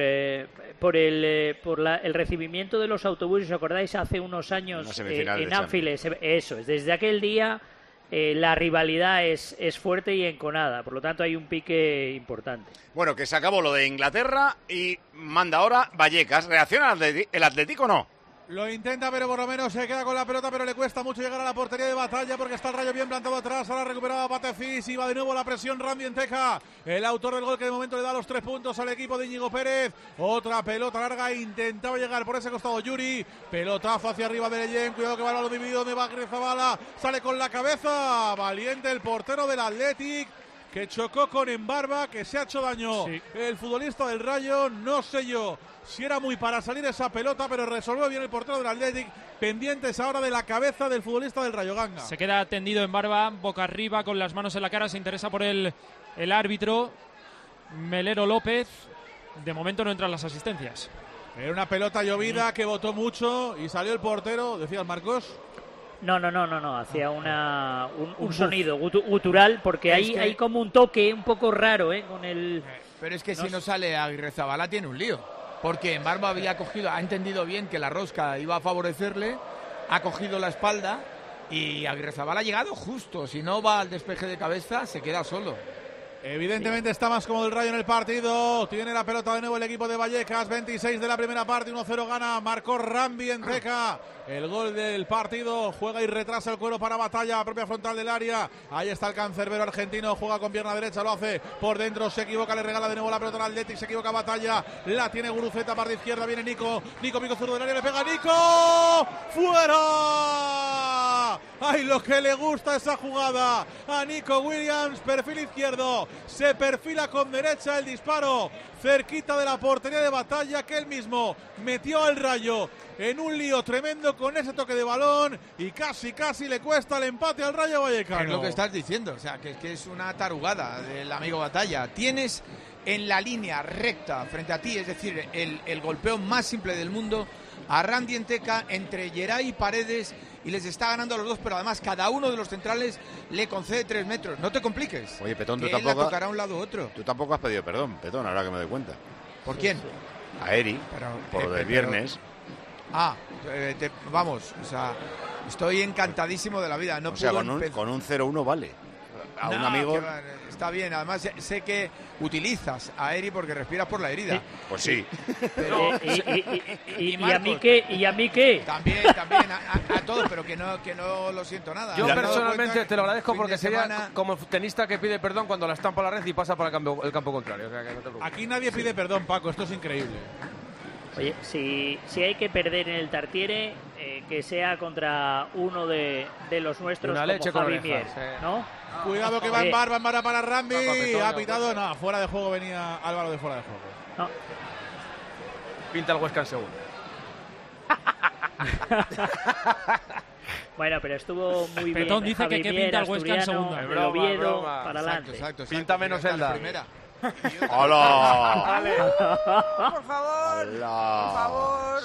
el recibimiento de los autobuses. ¿Os acordáis? Hace unos años en Anfield. Eso es. Desde aquel día la rivalidad es fuerte y enconada. Por lo tanto, hay un pique importante. Bueno, que se acabó lo de Inglaterra y manda ahora Vallecas. ¿Reacciona el Atlético o no? Lo intenta, pero por lo menos se queda con la pelota, pero le cuesta mucho llegar a la portería de Batalla porque está el Rayo bien plantado atrás. Ahora recuperaba Patefis y va de nuevo la presión Randy Enteca, el autor del gol que de momento le da los 3 puntos al equipo de Íñigo Pérez. Otra pelota larga, intentaba llegar por ese costado Yuri, pelotazo hacia arriba de Leyen, cuidado que va a lo dividido, donde va Zabala, sale con la cabeza, valiente el portero del Athletic, que chocó con Embarba, que se ha hecho daño. El futbolista del Rayo, no sé yo si era muy para salir esa pelota, pero resolvió bien el portero del Athletic, pendientes ahora de la cabeza del futbolista del Rayo Ganga. Se queda tendido Embarba, boca arriba, con las manos en la cara, se interesa por el árbitro, Melero López. De momento no entran las asistencias. Era una pelota llovida que botó mucho y salió el portero, decías Marcos. No, hacía un sonido gutural porque hay como un toque un poco raro, con el... Pero es que si no sale Aguirrezabala tiene un lío, porque Embarba ha entendido bien que la rosca iba a favorecerle, ha cogido la espalda y Aguirrezabala ha llegado justo, si no va al despeje de cabeza se queda solo. Evidentemente está más cómodo el Rayo en el partido. Tiene la pelota de nuevo el equipo de Vallecas. 26 de la primera parte, 1-0 gana. Marcó Randy Enteca. El gol del partido. Juega y retrasa el cuero para Batalla, propia frontal del área. Ahí está el cancerbero argentino. Juega con pierna derecha, lo hace por dentro. Se equivoca, le regala de nuevo la pelota al Athletic. Se equivoca Batalla. La tiene Guruceta, parte izquierda. Viene Nico. Pico zurdo del área. Le pega Nico. ¡Fuera! ¡Ay, lo que le gusta esa jugada! A Nico Williams, perfil izquierdo. Se perfila con derecha el disparo cerquita de la portería de Batalla, que él mismo metió al Rayo en un lío tremendo con ese toque de balón y casi le cuesta el empate al Rayo Vallecano. Es lo que estás diciendo, o sea, que es una tarugada del amigo Batalla. Tienes en la línea recta frente a ti, es decir, el golpeo más simple del mundo, a Randy Enteca entre Geray y Paredes, y les está ganando a los dos, pero además cada uno de los centrales le concede 3 metros. No te compliques. Oye, Petón, tú tampoco tocará un lado u otro. Tú tampoco has pedido perdón, Petón, ahora que me doy cuenta. ¿Por quién? A Eri, por lo del viernes. Vamos, o sea, estoy encantadísimo de la vida. No o sea, con un 0-1 vale. a un amigo... Está bien, además sé que utilizas a Eri porque respiras por la herida. Pues sí. Pero, ¿Y a mí qué? También, a todos, pero que no lo siento nada. Yo personalmente te lo agradezco porque sería como el tenista que pide perdón cuando la estampa la red y pasa para el campo contrario. O sea, que no te preocupes. Aquí nadie pide perdón, Paco, esto es increíble. Oye, si hay que perder en el Tartiere, que sea contra uno de los nuestros, una como leche Javi con Mier, orejas, ¿no? Cuidado que va en bar para Rambi. Ha pitado, no, fuera de juego venía Álvaro de fuera de juego. No. Pinta el Huesca en segundo. Bueno, pero estuvo muy bien. Petón dice Javi que Mier, pinta el Huesca en segunda. Asturiano, del Oviedo, para adelante. Exacto. Pinta menos Elda. ¡Hola! Por favor. Hola. Por favor.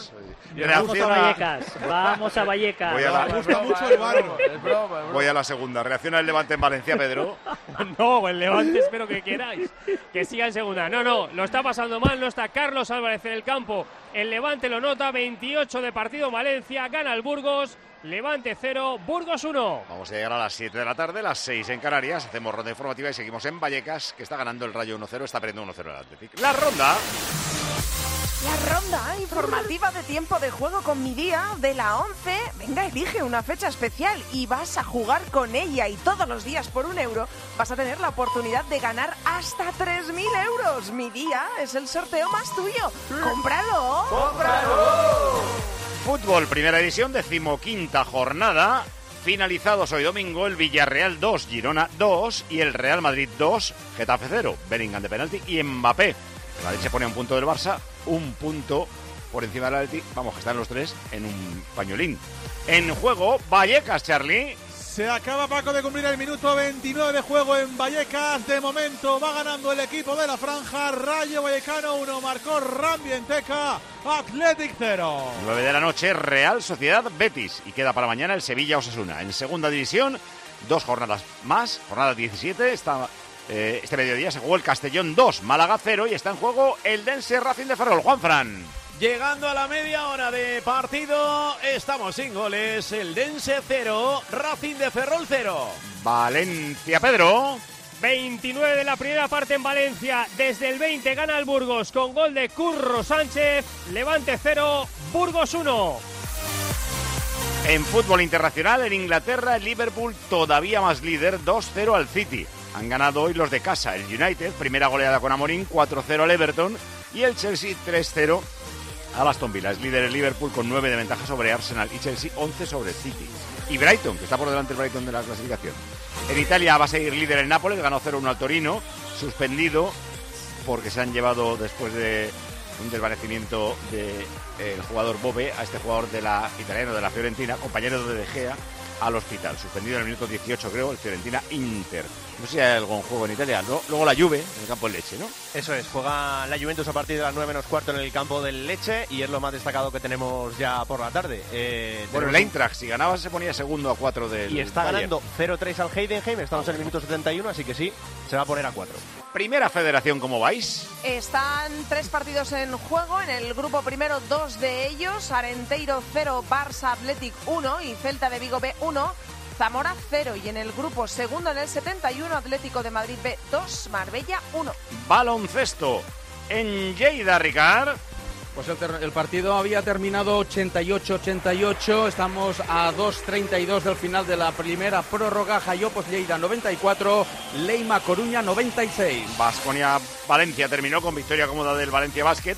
Vamos a Vallecas. Me gusta mucho el barro. Voy a la segunda. ¿Reacciona el Levante en Valencia, Pedro? No, el Levante espero que queráis que siga en segunda. No, lo está pasando mal, no está Carlos Álvarez en el campo. El Levante lo nota, 28 de partido en Valencia, gana el Burgos. Levante 0, Burgos 1. Vamos a llegar a las 7 de la tarde, las 6 en Canarias. Hacemos ronda informativa y seguimos en Vallecas, que está ganando el Rayo 1-0, está perdiendo 1-0 el Atlético. La ronda informativa de tiempo de juego con mi día de la 11. Venga, elige una fecha especial y vas a jugar con ella. Y todos los días por €1 vas a tener la oportunidad de ganar hasta 3.000 euros. Mi día es el sorteo más tuyo. ¡Cómpralo! Fútbol, primera división, 15ª jornada. Finalizados hoy domingo, el Villarreal 2, Girona 2 y el Real Madrid 2, Getafe 0. Bellingham de penalti y Mbappé. El Madrid se pone a un punto del Barça, un punto por encima del Atleti. Vamos, que están los tres en un pañolín. En juego, Vallecas, Charlie. Se acaba, Paco, de cumplir el minuto 29 de juego en Vallecas. De momento va ganando el equipo de la franja. Rayo Vallecano 1, marcó Rambi Enteca. Athletic 0. 9 de la noche, Real Sociedad Betis. Y queda para mañana el Sevilla Osasuna. En segunda división, 2 jornadas más, jornada 17. Este mediodía se jugó el Castellón 2, Málaga 0 y está en juego el Dense Racing de Ferrol. Juanfran. Llegando a la media hora de partido, estamos sin goles. El Dense 0, Racing de Ferrol 0. Valencia, Pedro. 29 de la primera parte en Valencia. Desde el 20 gana el Burgos con gol de Curro Sánchez. Levante 0, Burgos 1. En fútbol internacional, en Inglaterra, el Liverpool todavía más líder, 2-0 al City. Han ganado hoy los de casa, el United, primera goleada con Amorim, 4-0 al Everton. Y el Chelsea 3-0 al Aston Villa. Es líder el Liverpool con 9 de ventaja sobre Arsenal y Chelsea 11 sobre City. Y Brighton, que está por delante el Brighton de la clasificación. En Italia va a seguir líder el Nápoles, ganó 0-1 al Torino, suspendido porque se han llevado después de un desvanecimiento del jugador Bove a este jugador italiano de la Fiorentina, compañero de Gea, al hospital. Suspendido en el minuto 18, creo, el Fiorentina-Inter. No sé si hay algún juego en Italia. Luego la Juve, en el campo del Lecce, ¿no? Eso es, juega la Juventus a partir de las 9 menos cuarto en el campo del Lecce y es lo más destacado que tenemos ya por la tarde. Bueno, el Eintracht, si ganaba se ponía segundo a 4 del y está Bayern. ganando 0-3 al Heidenheim, estamos en el minuto 71, así que sí, se va a poner a 4. Primera Federación, ¿cómo vais? Están 3 partidos en juego. En el grupo primero, 2 de ellos. Arenteiro 0, Barça Athletic 1 y Celta de Vigo B 1. Zamora 0. Y en el grupo segundo, en el 71, Atlético de Madrid B 2, Marbella 1. Baloncesto en Lleida, Ricard. Pues el partido había terminado 88-88, estamos a 2:32 del final de la primera prórroga. Jaiopos Lleida 94, Leima Coruña 96. Baskonia-Valencia terminó con victoria cómoda del Valencia Basket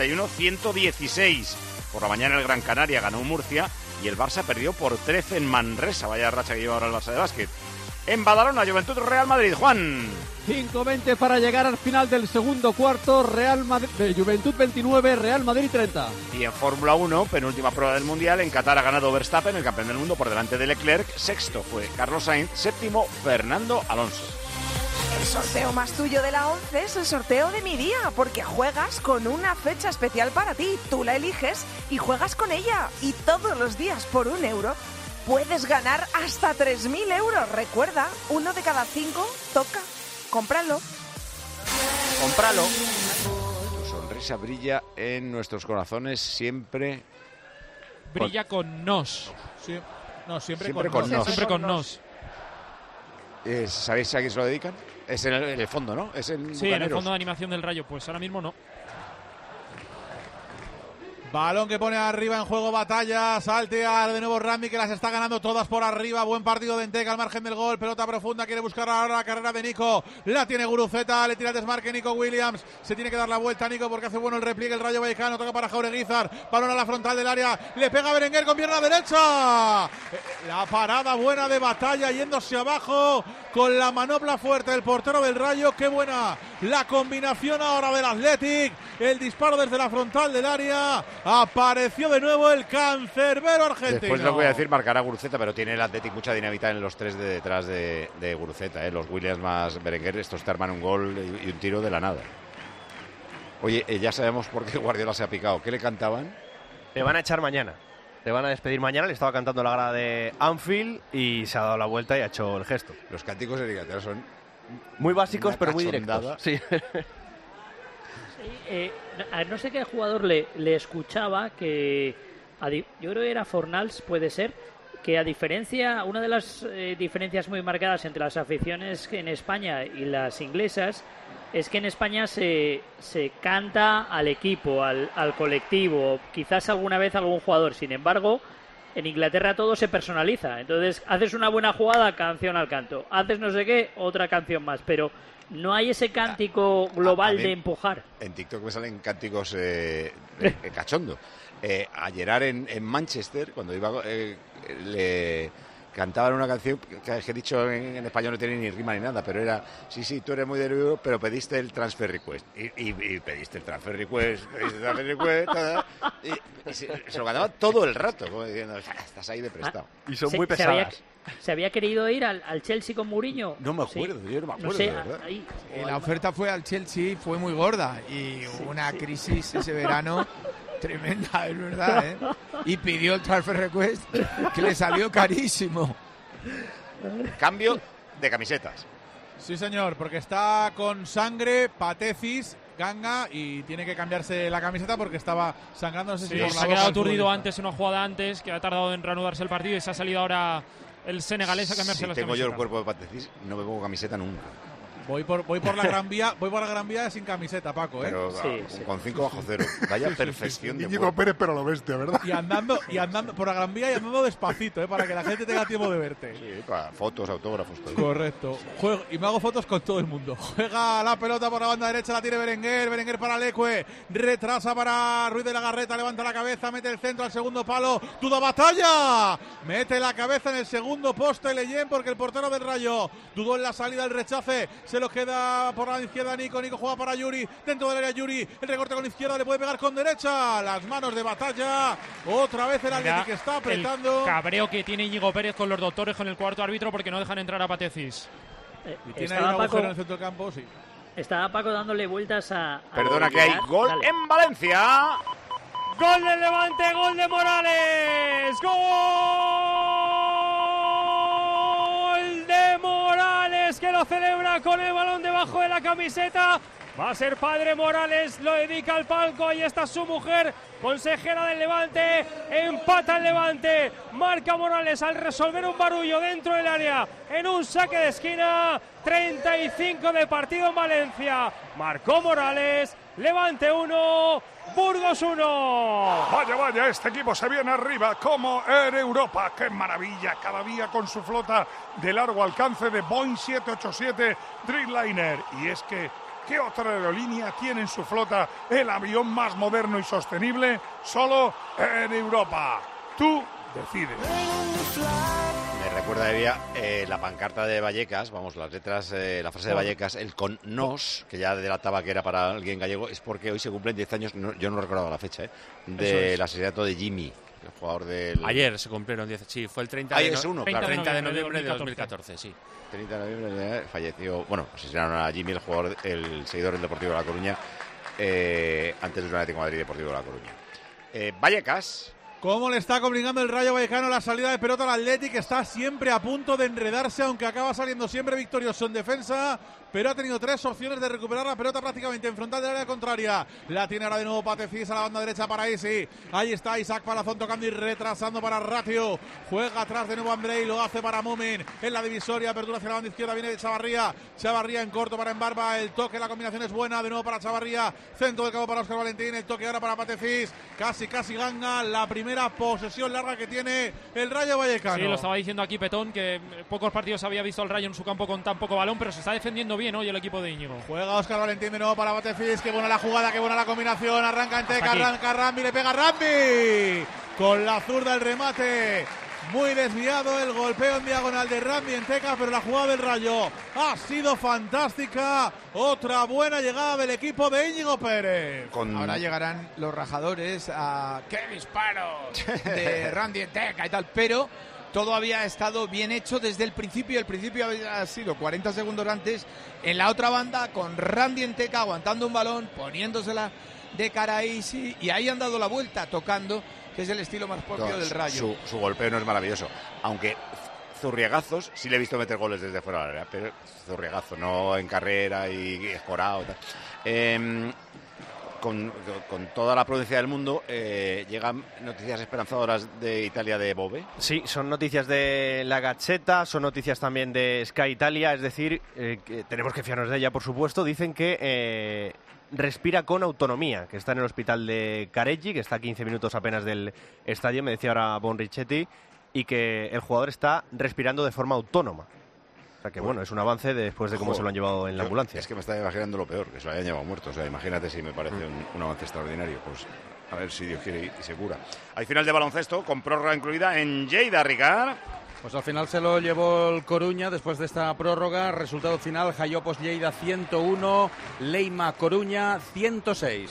91-116. Por la mañana el Gran Canaria ganó Murcia y el Barça perdió por 13 en Manresa. Vaya racha que lleva ahora el Barça de básquet. En Badalona, Juventud Real Madrid, Juan. 5:20 para llegar al final del segundo cuarto. Juventud 29, Real Madrid 30. Y en Fórmula 1, penúltima prueba del Mundial, en Qatar ha ganado Verstappen, el campeón del mundo, por delante de Leclerc. Sexto fue Carlos Sainz, séptimo Fernando Alonso. El sorteo más tuyo de la 11 es el sorteo de mi día, porque juegas con una fecha especial para ti. Tú la eliges y juegas con ella. Y todos los días por €1 puedes ganar hasta 3.000 euros. Recuerda, 1 de cada 5 toca. Cómpralo. Cómpralo. Tu sonrisa brilla en nuestros corazones siempre. Brilla con nos. Sí. No, siempre con nos. Siempre con nos. ¿Sabéis a quién se lo dedican? Es en el fondo, ¿no? Es en sí, en el fondo de animación del Rayo. Pues ahora mismo no. Balón que pone arriba en juego Batalla, saltea de nuevo Randy que las está ganando todas por arriba, buen partido de Enteca al margen del gol, pelota profunda, quiere buscar ahora la carrera de Nico, la tiene Guruceta, le tira el desmarque Nico Williams, se tiene que dar la vuelta Nico porque hace bueno el repliegue el Rayo Vallecano, toca para Jaureguizar, balón a la frontal del área, le pega a Berenguer con pierna derecha, la parada buena de Batalla yéndose abajo con la manopla fuerte del portero del Rayo, qué buena la combinación ahora del Athletic, el disparo desde la frontal del área. Apareció de nuevo el cancerbero argentino. Después lo voy a decir, marcará Guruceta, pero tiene el Athletic mucha dinamita en los tres de detrás de Guruceta. Los Williams más Berenguer, estos te arman un gol y un tiro de la nada. Oye, ya sabemos por qué Guardiola se ha picado. ¿Qué le cantaban? Le van a echar mañana. Le van a despedir mañana. Le estaba cantando la grada de Anfield y se ha dado la vuelta y ha hecho el gesto. Los cánticos de Inglaterra son muy básicos, pero muy directos. Sí. No sé qué jugador le escuchaba que yo creo que era Fornals, puede ser, que a diferencia, una de las diferencias muy marcadas entre las aficiones en España y las inglesas es que en España se canta al equipo, al colectivo, quizás alguna vez algún jugador. Sin embargo, en Inglaterra todo se personaliza. Entonces, haces una buena jugada, canción al canto. Haces no sé qué, otra canción más. Pero no hay ese cántico global de empujar. En TikTok me salen cánticos cachondo. A Gerard en Manchester, cuando iba, le cantaban una canción que he dicho en español, no tiene ni rima ni nada, pero era, sí, tú eres muy del Euro, pero pediste el transfer request. Y pediste el transfer request, y se lo cantaban todo el rato, como diciendo, estás ahí de prestado. Y son muy pesadas. ¿Se había querido ir al Chelsea con Mourinho? No me acuerdo, yo no me acuerdo, de verdad. La oferta fue al Chelsea, fue muy gorda y hubo una crisis ese verano tremenda, es verdad, ¿eh? Y pidió el transfer request que le salió carísimo. Cambio de camisetas. Sí, señor, porque está con sangre, patesis, Ganga, y tiene que cambiarse la camiseta porque estaba sangrando. No sé si se ha quedado aturdido antes, una jugada antes, que ha tardado en reanudarse el partido y se ha salido ahora el senegalés a cambiarse las camisetas. Si tengo yo el cuerpo de patecis, no me pongo camiseta nunca. Voy por la Gran Vía sin camiseta, Paco, ¿eh? Pero, con 5 bajo cero. Vaya perfección de Íñigo Pérez, pero lo bestia, ¿verdad? Y andando por la Gran Vía y andando despacito, ¿eh? Para que la gente tenga tiempo de verte. Sí, para fotos, autógrafos, todo. Correcto. Y me hago fotos con todo el mundo. Juega la pelota por la banda derecha, la tiene Berenguer para Leque, retrasa para Ruiz de la Garreta, levanta la cabeza, mete el centro al segundo palo, Duda Batalla, mete la cabeza en el segundo poste Leyen porque el portero del Rayo dudó en la salida, el rechace, se lo queda por la izquierda Nico juega para Yuri, dentro del área Yuri, el recorte con la izquierda, le puede pegar con derecha, las manos de Batalla, otra vez el Athletic está apretando. El cabreo que tiene Íñigo Pérez con los doctores, con el cuarto árbitro, porque no dejan entrar a Patecis. Y tiene ahí un agujero en el centro del campo, sí. Estaba Paco dándole vueltas a Perdona, que hay gol en Valencia. Gol del Levante, gol de Morales. Gol de Morales, que lo celebra con el balón debajo de la camiseta. Va a ser padre Morales, lo dedica al palco. Ahí está su mujer, consejera del Levante. Empata el Levante. Marca Morales al resolver un barullo dentro del área en un saque de esquina. 35 de partido en Valencia. Marcó Morales. Levante 1, Burgos 1. Vaya, este equipo se viene arriba como en Europa. ¡Qué maravilla! Cada día con su flota de largo alcance de Boeing 787 Dreamliner. Y es que, ¿qué otra aerolínea tiene en su flota el avión más moderno y sostenible? Solo en Europa. Tú decides. Me recuerda la pancarta de Vallecas, vamos, las letras, la frase de Vallecas, el con nos, que ya delataba que era para alguien gallego, es porque hoy se cumplen 10 años, yo no recordaba la fecha, del asesinato de Jimmy, el jugador del... Ayer se cumplieron 10, sí, fue el 30 de noviembre de 2014, sí. 30 de noviembre falleció, bueno, asesinaron a Jimmy, el jugador, el seguidor del Deportivo de La Coruña, antes del Atlético de Madrid Deportivo de La Coruña. Vallecas, Cómo le está complicando el Rayo Vallecano la salida de pelota al Athletic, que está siempre a punto de enredarse, aunque acaba saliendo siempre victorioso en defensa, pero ha tenido 3 opciones de recuperar la pelota prácticamente en frontal del área contraria. La tiene ahora de nuevo Patefis a la banda derecha para Isi. Ahí está Isaac Palazón tocando y retrasando para Ratio. Juega atrás de nuevo Andrei, lo hace para Momin en la divisoria, apertura hacia la banda izquierda, viene de Chavarría. Chavarría en corto para Embarba, el toque, la combinación es buena, de nuevo para Chavarría, centro del campo para Óscar Valentín, el toque ahora para Patefis, casi Ganga, la primera posesión larga que tiene el Rayo Vallecano. Sí, lo estaba diciendo aquí Petón, que pocos partidos había visto al Rayo en su campo con tan poco balón, pero se está defendiendo bien hoy el equipo de Íñigo. Juega Óscar Valentín de nuevo para Batefis, qué buena la jugada, qué buena la combinación, arranca Enteca, arranca Rambi, le pega Rambi, con la zurda el remate, muy desviado el golpeo en diagonal de Rambi Enteca, pero la jugada del Rayo ha sido fantástica, otra buena llegada del equipo de Íñigo Pérez. Ahora llegarán los rajadores a ¡qué disparo! De Randy Enteca y tal, pero todo había estado bien hecho desde el principio. El principio había sido 40 segundos antes en la otra banda con Randy Enteca aguantando un balón, poniéndosela de cara a Isi, y ahí han dado la vuelta tocando, que es el estilo más propio del Rayo. Su golpeo no es maravilloso, aunque zurriagazos sí le he visto meter goles desde fuera de la área, pero zurriagazo, no en carrera y escorado. Con toda la prudencia del mundo, llegan noticias esperanzadoras de Italia de Bove. Sí, son noticias de la Gazzetta, son noticias también de Sky Italia, es decir, que tenemos que fiarnos de ella, por supuesto. Dicen que respira con autonomía, que está en el hospital de Careggi, que está a 15 minutos apenas del estadio, me decía ahora Bon Richetti, y que el jugador está respirando de forma autónoma. O sea que bueno, es un avance después de cómo se lo han llevado en la ambulancia. Es que me está imaginando lo peor, que se lo hayan llevado muerto. O sea, imagínate si me parece un avance extraordinario. Pues a ver si Dios quiere y se cura. Hay final de baloncesto con prórroga incluida en Lleida, Ricard. Pues al final se lo llevó el Coruña después de esta prórroga. Resultado final, Jaiopos Lleida 101, Leima Coruña 106.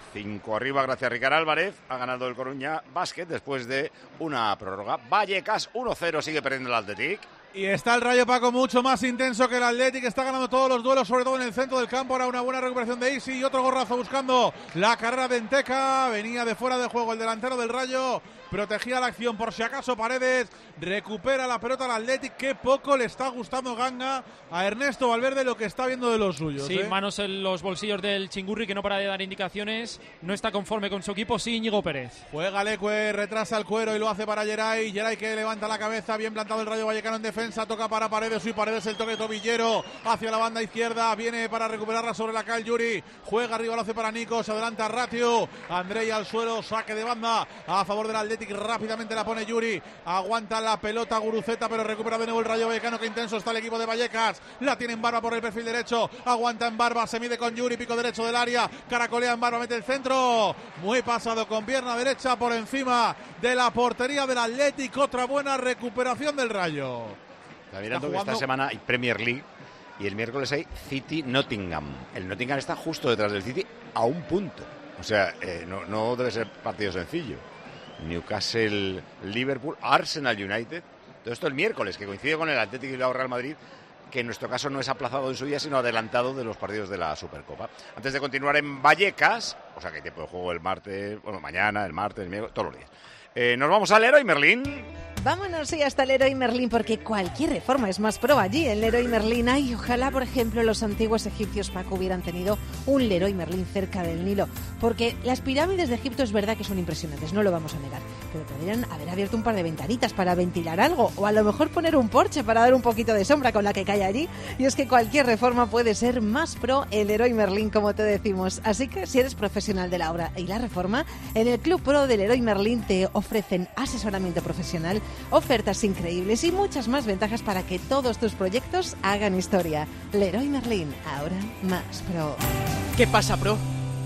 5 arriba, gracias a Ricard Álvarez. Ha ganado el Coruña Básquet después de una prórroga. Vallecas 1-0, sigue perdiendo el Athletic. Y está el Rayo, Paco, mucho más intenso que el Athletic. Está ganando todos los duelos, sobre todo en el centro del campo. Ahora una buena recuperación de Isi y otro gorrazo buscando la carrera de Enteca. Venía de fuera de juego el delantero del Rayo. Protegía la acción por si acaso Paredes. Recupera la pelota al Athletic. Qué poco le está gustando Ganga a Ernesto Valverde lo que está viendo de los suyos. Sí, manos en los bolsillos del Chingurri, que no para de dar indicaciones. No está conforme con su equipo, sí, Íñigo Pérez. Juega Leque, retrasa el cuero y lo hace para Geray. Geray que levanta la cabeza, bien plantado el Rayo Vallecano en defensa. Toca para Paredes y Paredes el toque tobillero hacia la banda izquierda. Viene para recuperarla sobre la Cal Yuri. Juega arriba, lo hace para Nico. Se adelanta Ratio. Andrei al suelo, saque de banda a favor del Athletic. Rápidamente la pone Yuri. Aguanta la pelota Guruceta, pero recupera de nuevo el Rayo Vallecano. Que intenso está el equipo de Vallecas. La tiene en Barba por el perfil derecho. Aguanta en Barba, se mide con Yuri, pico derecho del área. Caracolea en Barba, mete el centro. Muy pasado con pierna derecha por encima de la portería del Athletic. Otra buena recuperación del Rayo. Está mirando que esta semana hay Premier League y el miércoles hay City-Nottingham. El Nottingham está justo detrás del City a un punto. O sea, no debe ser partido sencillo. Newcastle, Liverpool, Arsenal United. Todo esto el miércoles, que coincide con el Atlético y el Real Madrid, que en nuestro caso no es aplazado en su día, sino adelantado de los partidos de la Supercopa. Antes de continuar en Vallecas, o sea que hay tiempo de juego el martes, bueno, mañana, el martes, el miércoles, todos los días. Nos vamos al Leroy Merlin. Vámonos sí, hasta Leroy Merlin, porque cualquier reforma es más pro allí en Leroy Merlin. Ay, ojalá, por ejemplo, los antiguos egipcios, Paco, hubieran tenido un Leroy Merlin cerca del Nilo, porque las pirámides de Egipto es verdad que son impresionantes, no lo vamos a negar, pero podrían haber abierto un par de ventanitas para ventilar algo, o a lo mejor poner un porche para dar un poquito de sombra con la que cae allí. Y es que cualquier reforma puede ser más pro en Leroy Merlin, como te decimos. Así que si eres profesional de la obra y la reforma, en el Club Pro de Leroy Merlin te ofrecen asesoramiento profesional, ofertas increíbles y muchas más ventajas para que todos tus proyectos hagan historia. Leroy Merlin, ahora más pro. ¿Qué pasa, pro?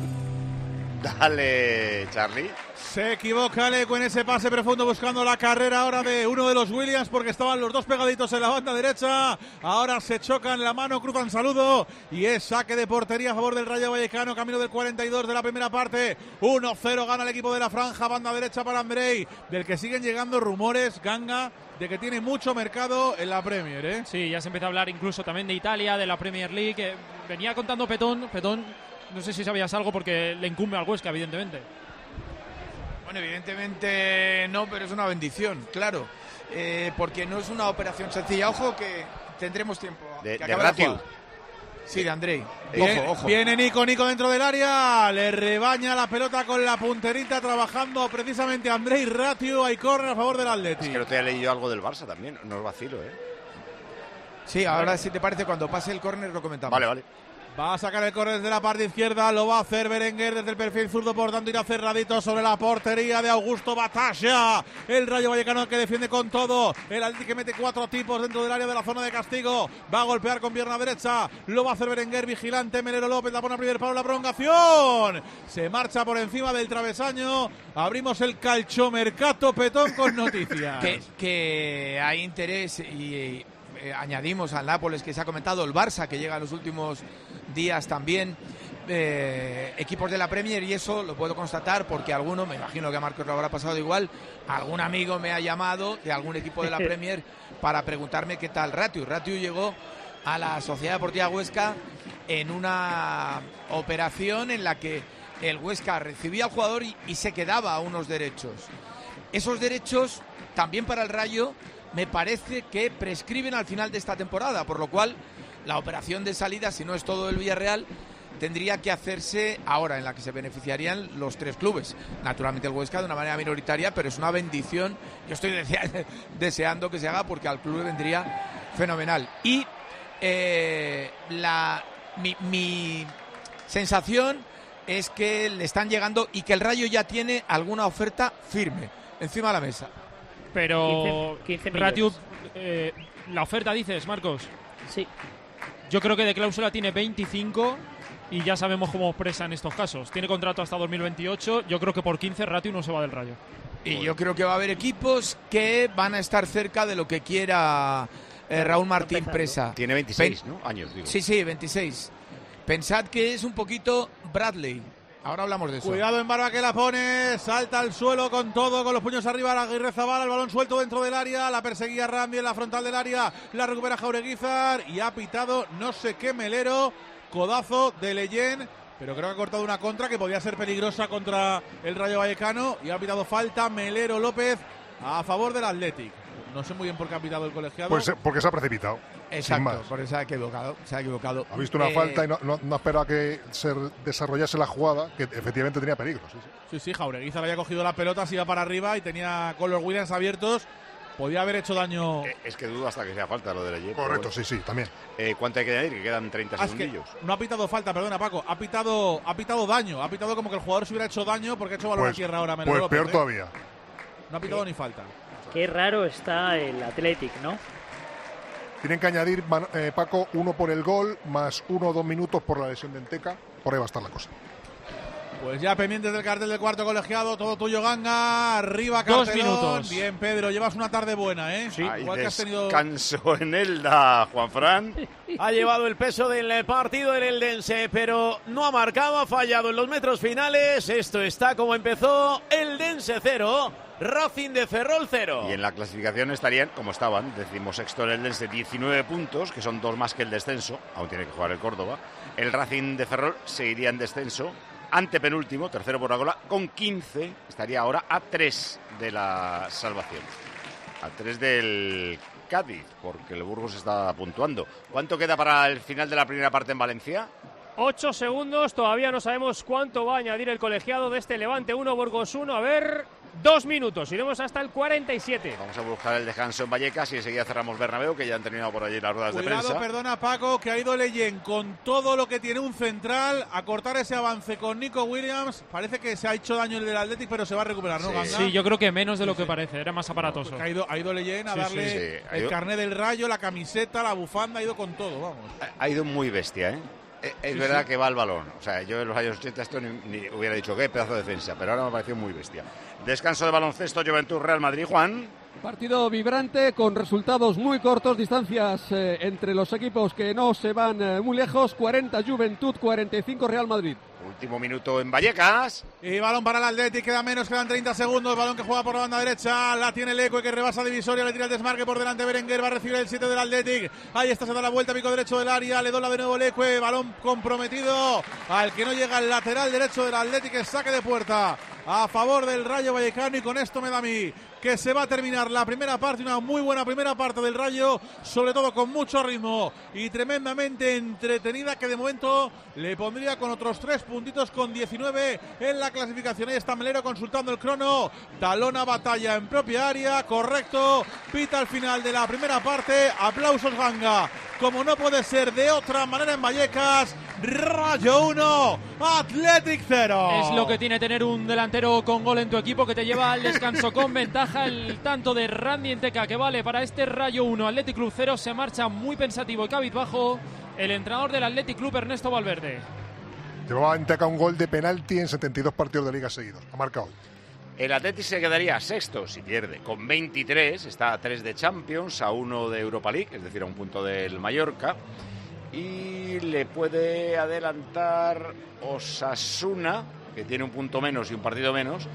Dale, Charlie. Se equivoca Leco en ese pase profundo buscando la carrera ahora de uno de los Williams, porque estaban los dos pegaditos en la banda derecha. Ahora se chocan la mano, cruzan saludo y es saque de portería a favor del Rayo Vallecano, camino del 42 de la primera parte. 1-0 gana el equipo de la franja, banda derecha para Andrei, del que siguen llegando rumores, Ganga, de que tiene mucho mercado en la Premier, ¿eh? Sí, ya se empieza a hablar incluso también de Italia, de la Premier League. Venía contando Petón, no sé si sabías algo porque le incumbe al Huesca, evidentemente. Bueno, evidentemente no, pero es una bendición, claro. Porque no es una operación sencilla. Ojo que tendremos tiempo. De acabe la Ratiu. jugada. Sí, de Andrei. Ojo. Viene Nico dentro del área, le rebaña la pelota con la punterita, trabajando precisamente Andrei Ratiu. Hay córner a favor del Atleti. Es que no te he leído algo del Barça también, no es vacilo, ¿eh? Sí, ahora si te parece, cuando pase el córner lo comentamos. Vale. Va a sacar el córner desde la parte izquierda, lo va a hacer Berenguer desde el perfil zurdo, por tanto irá cerradito sobre la portería de Augusto Batalla. El Rayo Vallecano que defiende con todo. El Atleti que mete 4 tipos dentro del área de la zona de castigo. Va a golpear con pierna derecha, lo va a hacer Berenguer, vigilante, Melero López, la pone a primer palo, la prolongación. Se marcha por encima del travesaño. Abrimos el calchomercato petón con noticias. que hay interés y añadimos al Nápoles que se ha comentado, el Barça que llega en los últimos días también, equipos de la Premier, y eso lo puedo constatar porque alguno, me imagino que a Marcos lo habrá pasado igual, algún amigo me ha llamado de algún equipo de la Premier para preguntarme qué tal Ratiu. Ratiu llegó a la Sociedad Deportiva Huesca en una operación en la que el Huesca recibía al jugador y se quedaba a unos derechos. Esos derechos también para el Rayo me parece que prescriben al final de esta temporada, por lo cual la operación de salida, si no es todo el Villarreal, tendría que hacerse ahora, en la que se beneficiarían los 3 clubes. Naturalmente el Huesca de una manera minoritaria, pero es una bendición. Yo estoy deseando que se haga porque al club vendría fenomenal. Y mi sensación es que le están llegando y que el Rayo ya tiene alguna oferta firme encima de la mesa. Pero 15 Ratiu, la oferta dices, Marcos. Sí. Yo creo que de cláusula tiene 25 y ya sabemos cómo expresa en estos casos. Tiene contrato hasta 2028. Yo creo que por 15 Ratiu no se va del Rayo. Y yo creo que va a haber equipos que van a estar cerca de lo que quiera Raúl Martín Presa. Tiene 26, ¿no? Años, digo. Sí, 26. Pensad que es un poquito Bradley. Ahora hablamos de eso. Cuidado en Barba que la pone, salta al suelo con todo, con los puños arriba, Aguirre Zabala, el balón suelto dentro del área, la perseguía Randy en la frontal del área, la recupera Jaureguizar y ha pitado no sé qué Melero, codazo de Leyen, pero creo que ha cortado una contra que podía ser peligrosa contra el Rayo Vallecano y ha pitado falta Melero López a favor del Athletic. No sé muy bien por qué ha pitado el colegiado. Pues porque se ha precipitado. Exacto, porque se ha equivocado. Ha visto una falta y no espera que se desarrollase la jugada, que efectivamente tenía peligro. Sí, Jaureguizar había cogido la pelota, se iba para arriba y tenía con los Williams abiertos. Podía haber hecho daño. Es que dudo hasta que sea falta lo de Leyen. Correcto, sí, también. ¿Cuánto hay que añadir? Que quedan 30 segundillos. No ha pitado falta, perdona Paco. Ha pitado daño. Ha pitado como que el jugador se hubiera hecho daño porque ha hecho balón a tierra ahora. Pues López, peor todavía. No ha pitado ni falta. Qué raro está el Athletic, ¿no? Tienen que añadir, Paco, 1 por el gol, más 1 o 2 minutos por la lesión de Enteca. Por ahí va a estar la cosa. Pues ya pendientes del cartel del cuarto colegiado, todo tuyo, Ganga. Arriba, cartelón. 2 minutos. Bien, Pedro, llevas una tarde buena, ¿eh? Sí. Igual que has tenido descanso en Elda, Juanfran. Ha llevado el peso del partido el Eldense, pero no ha marcado, ha fallado en los metros finales. Esto está como empezó, Eldense 0. Racing de Ferrol 0. Y en la clasificación estarían, como estaban, 16º el Eldense, 19 puntos, que son 2 más que el descenso, aún tiene que jugar el Córdoba. El Racing de Ferrol seguiría en descenso, antepenúltimo, tercero por la cola, con 15, estaría ahora a 3 de la salvación. A 3 del Cádiz, porque el Burgos está puntuando. ¿Cuánto queda para el final de la primera parte en Valencia? 8 segundos, todavía no sabemos cuánto va a añadir el colegiado de este Levante 1, Burgos 1. A ver, 2 minutos, iremos hasta el 47. Vamos a buscar el descanso en Vallecas y enseguida cerramos Bernabéu, que ya han terminado por allí las ruedas de prensa. Perdona Paco, que ha ido Leyen con todo lo que tiene un central a cortar ese avance con Nico Williams. Parece que se ha hecho daño el del Athletic, pero se va a recuperar, ¿no, Ganga? Sí, yo creo que menos de lo que parece, era más aparatoso. Pues ha ido Leyen a darle el carnet del Rayo, la camiseta, la bufanda, ha ido con todo, vamos. Ha ido muy bestia, ¿eh? Es verdad que va al balón. O sea, yo en los años 80 esto ni hubiera dicho qué pedazo de defensa, pero ahora me ha parecido muy bestia. Descanso de baloncesto, Juventud Real Madrid, Juan. Partido vibrante con resultados muy cortos, distancias entre los equipos que no se van muy lejos. 40 Juventud, 45 Real Madrid. Último minuto en Vallecas. Y balón para el Athletic, quedan 30 segundos. Balón que juega por la banda derecha. La tiene el Eco, que rebasa divisoria. Le tira el desmarque por delante. Berenguer va a recibir el 7 del Athletic. Ahí está, se da la vuelta, pico derecho del área. Le dobla de nuevo el Eco. Balón comprometido al que no llega al lateral derecho del Athletic. Saque de puerta a favor del Rayo Vallecano, y con esto me da a mí que se va a terminar la primera parte, una muy buena primera parte del Rayo, sobre todo con mucho ritmo y tremendamente entretenida, que de momento le pondría con otros 3 puntitos, con 19 en la clasificación. Ahí está Melero consultando el crono, talona batalla en propia área, correcto, pita al final de la primera parte, aplausos Ganga, como no puede ser de otra manera en Vallecas. Rayo 1, Athletic 0. Es lo que tiene tener un delantero con gol en tu equipo, que te lleva al descanso con ventaja. El tanto de Randy Enteca, que vale para este Rayo 1, Athletic Club 0. Se marcha muy pensativo y cabizbajo el entrenador del Athletic Club, Ernesto Valverde. Llevaba Enteca un gol de penalti en 72 partidos de liga seguidos. Ha marcado. El Athletic se quedaría sexto si pierde, con 23. Está a 3 de Champions, a 1 de Europa League, es decir, a un punto del Mallorca. Y le puede adelantar Osasuna, que tiene un punto menos y un partido menos.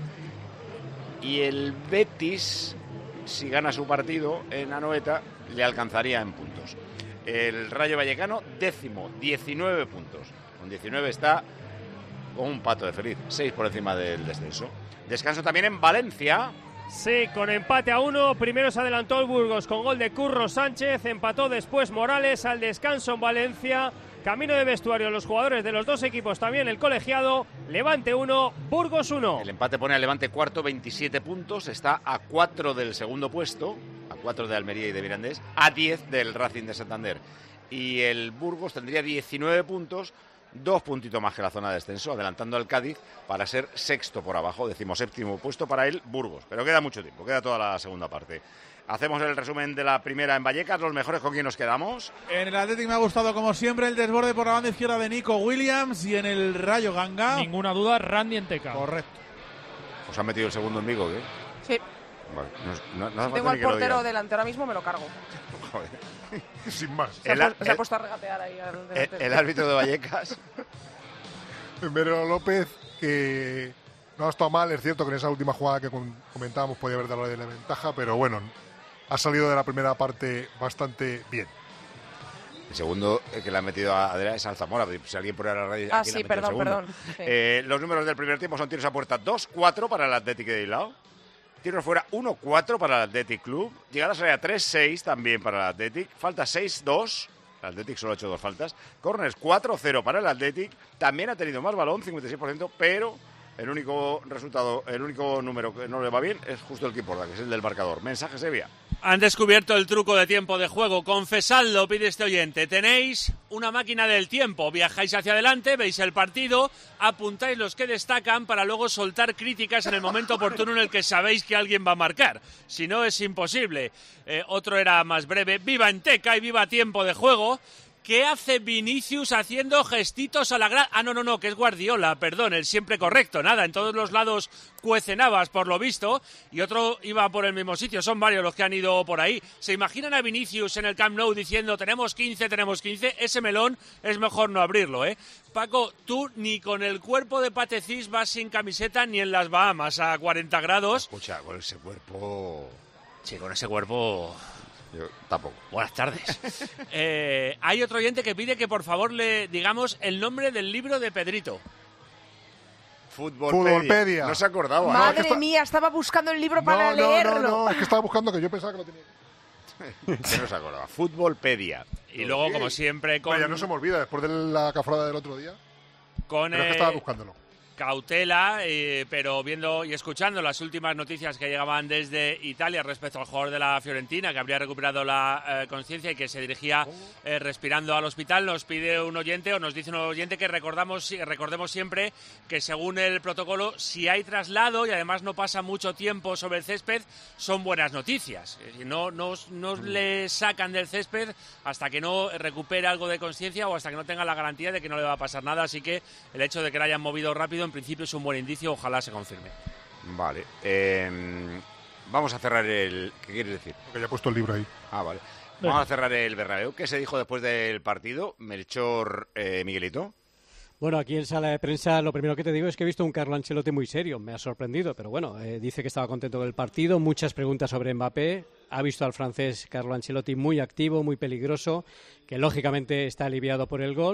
Y el Betis, si gana su partido en Anoeta, le alcanzaría en puntos. El Rayo Vallecano, 10º, 19 puntos. Con 19 está con un pato de feliz, 6 por encima del descenso. Descanso también en Valencia. Sí, con empate a 1. Primero se adelantó el Burgos con gol de Curro Sánchez. Empató después Morales al descanso en Valencia. Camino de vestuario los jugadores de los dos equipos, también el colegiado. Levante 1, Burgos 1. El empate pone al Levante cuarto, 27 puntos. Está a 4 del segundo puesto, a 4 de Almería y de Mirandés, a 10 del Racing de Santander. Y el Burgos tendría 19 puntos, 2 puntitos más que la zona de descenso, adelantando al Cádiz para ser sexto por abajo, 17º puesto para el Burgos. Pero queda mucho tiempo, queda toda la segunda parte. Hacemos el resumen de la primera en Vallecas. Los mejores, ¿con quién nos quedamos? En el Athletic me ha gustado, como siempre, el desborde por la banda izquierda de Nico Williams. Y en el Rayo Ganga, ninguna duda, Randy Enteca. Correcto. ¿Os han metido el segundo en Vigo, qué? Sí. Vale, no si tengo al portero delante ahora mismo, me lo cargo. Joder. Sin más. Se ha puesto a regatear ahí al delantero. El árbitro de Vallecas. Mero López, que no ha estado mal. Es cierto que en esa última jugada que comentábamos podía haber dado la ventaja, pero bueno, ha salido de la primera parte bastante bien. El segundo que le ha metido a Adela es Alzamora. Si alguien pone a la radio. Ah, sí, perdón. Sí. Los números del primer tiempo son tiros a puerta 2-4 para el Athletic de Bilbao. Tiros fuera 1-4 para el Athletic Club. Llegadas a área 3-6 también para el Athletic. Falta 6-2. El Athletic solo ha hecho 2 faltas. Corners 4-0 para el Athletic. También ha tenido más balón, 56%, pero el único resultado, el único número que no le va bien es justo el que importa, que es el del marcador. Mensaje, Sevilla. Han descubierto el truco de tiempo de juego. Confesadlo, pide este oyente. Tenéis una máquina del tiempo. Viajáis hacia adelante, veis el partido, apuntáis los que destacan para luego soltar críticas en el momento oportuno en el que sabéis que alguien va a marcar. Si no, es imposible. Otro era más breve. ¡Viva Enteca y viva tiempo de juego! ¿Qué hace Vinicius haciendo gestitos a la grada? Ah, no, que es Guardiola, perdón, el siempre correcto. Nada, en todos los lados cuecen habas, por lo visto, y otro iba por el mismo sitio. Son varios los que han ido por ahí. ¿Se imaginan a Vinicius en el Camp Nou diciendo tenemos 15? Ese melón es mejor no abrirlo, ¿eh? Paco, tú ni con el cuerpo de Patecís vas sin camiseta ni en las Bahamas a 40 grados. Escucha, con ese cuerpo... Sí, con ese cuerpo... Yo tampoco. Buenas tardes. Hay otro oyente que pide que por favor le digamos el nombre del libro de Pedrito. Futbolpedia. No se acordaba. Madre mía, estaba buscando el libro para leerlo. No, es que estaba buscando, que yo pensaba que lo tenía. Que no se acordaba. Futbolpedia. Y luego, como siempre, con... Ya no se me olvida, después de la cafrada del otro día. Pero es que estaba buscándolo. Cautela, pero viendo y escuchando las últimas noticias que llegaban desde Italia respecto al jugador de la Fiorentina, que habría recuperado la conciencia y que se dirigía respirando al hospital, nos pide un oyente, o nos dice un oyente, que recordemos siempre que según el protocolo, si hay traslado y además no pasa mucho tiempo sobre el césped, son buenas noticias. No le sacan del césped hasta que no recupere algo de conciencia o hasta que no tenga la garantía de que no le va a pasar nada, así que el hecho de que lo hayan movido rápido en principio es un buen indicio, ojalá se confirme. Vale. Vamos a cerrar el... ¿Qué quieres decir? Porque ya he puesto el libro ahí. Ah, vale. Vamos a cerrar el Bernabéu. ¿Qué se dijo después del partido? Melchor, Miguelito. Bueno, aquí en sala de prensa lo primero que te digo es que he visto un Carlo Ancelotti muy serio. Me ha sorprendido, pero bueno, dice que estaba contento con el partido. Muchas preguntas sobre Mbappé. Ha visto al francés Carlo Ancelotti muy activo, muy peligroso, que lógicamente está aliviado por el gol.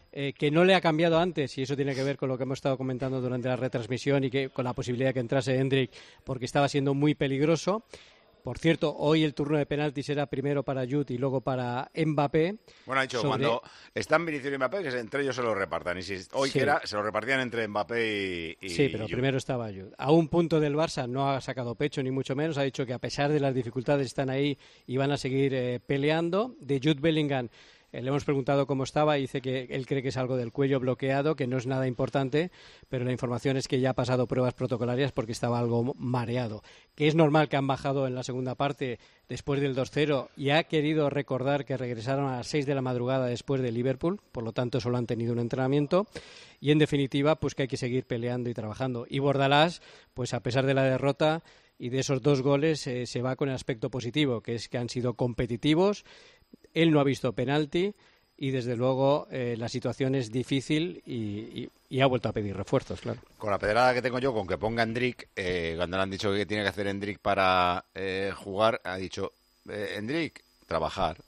que no le ha cambiado antes, y eso tiene que ver con lo que hemos estado comentando durante la retransmisión y que con la posibilidad de que entrase Endrick porque estaba siendo muy peligroso. Por cierto, hoy el turno de penaltis era primero para Jude y luego para Mbappé. Bueno, ha dicho, cuando están Vinicius y Mbappé, que entre ellos se lo repartan. Y si hoy que era, se lo repartían entre Mbappé y sí, pero Jude. Primero estaba Jude. A un punto del Barça no ha sacado pecho, ni mucho menos. Ha dicho que a pesar de las dificultades están ahí y van a seguir peleando. De Jude Bellingham le hemos preguntado cómo estaba y dice que él cree que es algo del cuello bloqueado, que no es nada importante, pero la información es que ya ha pasado pruebas protocolarias porque estaba algo mareado. Que es normal que han bajado en la segunda parte después del 2-0 y ha querido recordar que regresaron a las 6 de la madrugada después de Liverpool, por lo tanto solo han tenido un entrenamiento y en definitiva pues que hay que seguir peleando y trabajando. Y Bordalás, pues a pesar de la derrota y de esos 2 goles se va con el aspecto positivo, que es que han sido competitivos. Él no ha visto penalti y, desde luego, la situación es difícil y ha vuelto a pedir refuerzos, claro. Con la pedrada que tengo yo, con que ponga Endrick, cuando le han dicho que tiene que hacer Endrick para jugar, ha dicho, Endrick, trabajar.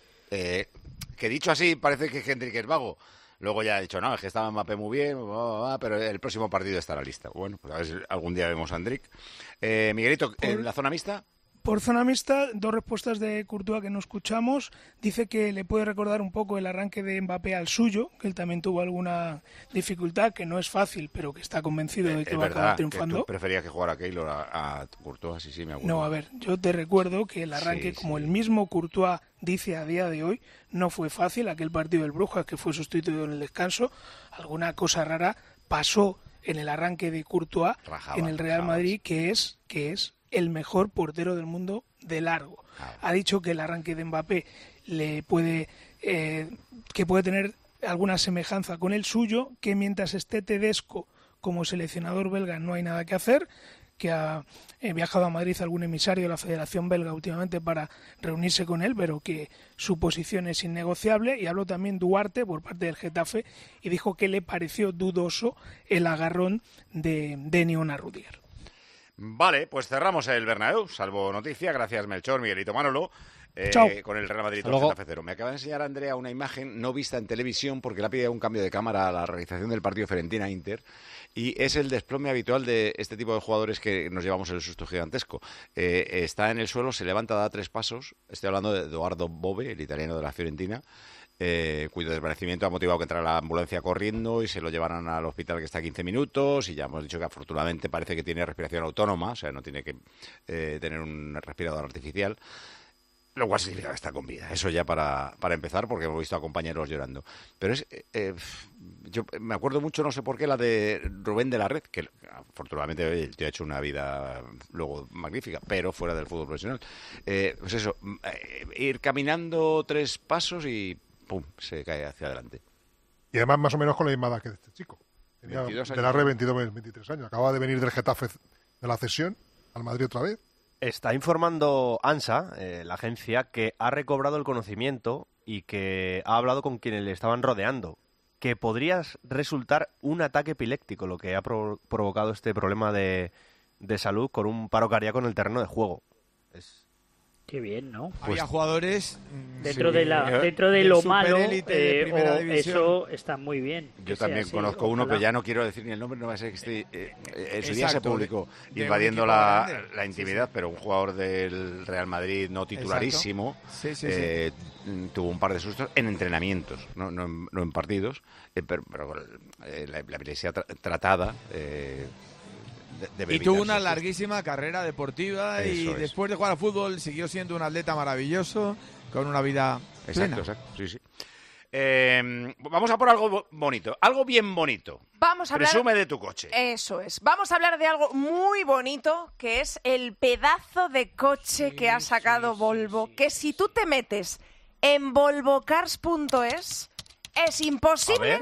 Que dicho así, parece que Endrick es vago. Luego ya ha dicho, no, es que estaba Mbappé muy bien, pero el próximo partido estará lista. Bueno, pues a ver si algún día vemos a Endrick. Miguelito, ¿en la zona mixta? Por zona mixta, 2 respuestas de Courtois que no escuchamos. Dice que le puede recordar un poco el arranque de Mbappé al suyo, que él también tuvo alguna dificultad, que no es fácil, pero que está convencido de que va a acabar triunfando. ¿Tú preferías que jugara Keylor a Courtois? Sí, me acuerdo. No, a ver, yo te recuerdo que el arranque, como el mismo Courtois dice a día de hoy, no fue fácil. Aquel partido del Brujas, que fue sustituido en el descanso, alguna cosa rara pasó en el arranque de Courtois en el Real Madrid, que es el mejor portero del mundo de largo. Ha dicho que el arranque de Mbappé le puede que puede tener alguna semejanza con el suyo, que mientras esté Tedesco como seleccionador belga no hay nada que hacer, que ha viajado a Madrid algún emisario de la Federación Belga últimamente para reunirse con él, pero que su posición es innegociable. Y habló también Duarte por parte del Getafe y dijo que le pareció dudoso el agarrón de Niona Rudiger. Vale, pues cerramos el Bernabéu, salvo noticia. Gracias, Melchor, Miguelito, Manolo. Con el Real Madrid 2-0. Me acaba de enseñar Andrea una imagen no vista en televisión porque le ha pedido un cambio de cámara a la realización del partido Fiorentina-Inter y es el desplome habitual de este tipo de jugadores que nos llevamos el susto gigantesco. Está en el suelo, se levanta, da 3 pasos. Estoy hablando de Edoardo Bove, el italiano de la Fiorentina, cuyo desvanecimiento ha motivado que entrara la ambulancia corriendo y se lo llevaran al hospital, que está a 15 minutos, y ya hemos dicho que afortunadamente parece que tiene respiración autónoma, o sea, no tiene que tener un respirador artificial, lo cual significa que está con vida. Eso ya para empezar, porque hemos visto a compañeros llorando. Pero yo me acuerdo mucho, no sé por qué, la de Rubén de la Red, que afortunadamente el tío ha hecho una vida luego magnífica, pero fuera del fútbol profesional. Pues eso, ir caminando 3 pasos y ¡pum!, se cae hacia adelante. Y además más o menos con la misma edad que este chico. Tenía 22 años. De la Red 23 años. Acaba de venir del Getafe de la cesión al Madrid otra vez. Está informando ANSA, la agencia, que ha recobrado el conocimiento y que ha hablado con quienes le estaban rodeando, que podría resultar un ataque epiléptico lo que ha provocado este problema de salud con un paro cardíaco en el terreno de juego. Qué bien, ¿no? Había jugadores dentro de lo malo, eso está muy bien. Yo también conozco uno, pero ya no quiero decir ni el nombre, no va a ser que en su día se publicó invadiendo la intimidad, pero un jugador del Real Madrid no titularísimo tuvo un par de sustos en entrenamientos, no en partidos, pero la epilepsia tratada. Y tuvo una larguísima carrera deportiva y después de jugar al fútbol siguió siendo un atleta maravilloso con una vida plena. Exacto, sí. Vamos a por algo bonito, algo bien bonito. Vamos a hablar... Presume de tu coche. Eso es. Vamos a hablar de algo muy bonito, que es el pedazo de coche que ha sacado Volvo, que si tú te metes en volvocars.es es imposible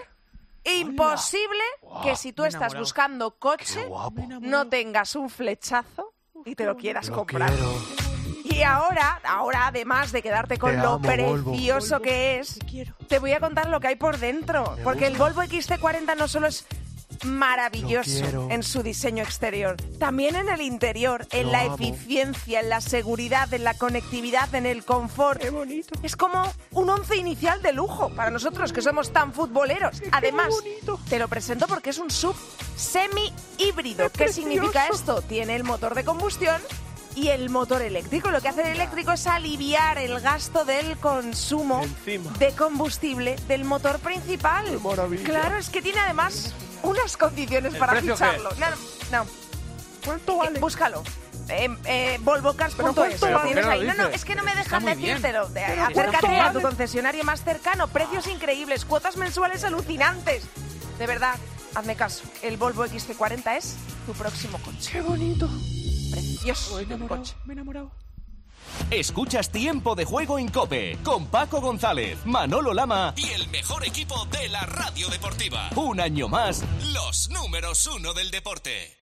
que si tú estás buscando coche no tengas un flechazo y te lo quieras comprar. Y ahora, además de quedarte con lo precioso que es, te voy a contar lo que hay por dentro. Porque el Volvo XC40 no solo es maravilloso en su diseño exterior. También en el interior, en la eficiencia, en la seguridad, en la conectividad, en el confort. ¡Qué bonito! Es como un once inicial de lujo para nosotros que somos tan futboleros. Además, te lo presento porque es un SUV semi-híbrido. ¿Qué significa esto? Tiene el motor de combustión y el motor eléctrico. Lo que hace el eléctrico es aliviar el gasto del consumo de combustible del motor principal. ¡Qué maravilla! Claro, es que tiene además unas condiciones para ficharlo. No. ¿Cuánto vale? Búscalo. Volvocars.es. Lo tienes ahí. No, es que no me dejan decírtelo. Acércate a tu concesionario más cercano. Precios increíbles, cuotas mensuales alucinantes. De verdad, hazme caso. El Volvo XC40 es tu próximo coche. ¡Qué bonito! Precioso. Me he enamorado. Escuchas Tiempo de Juego en COPE con Paco González, Manolo Lama y el mejor equipo de la radio deportiva. Un año más, los números 1 del deporte.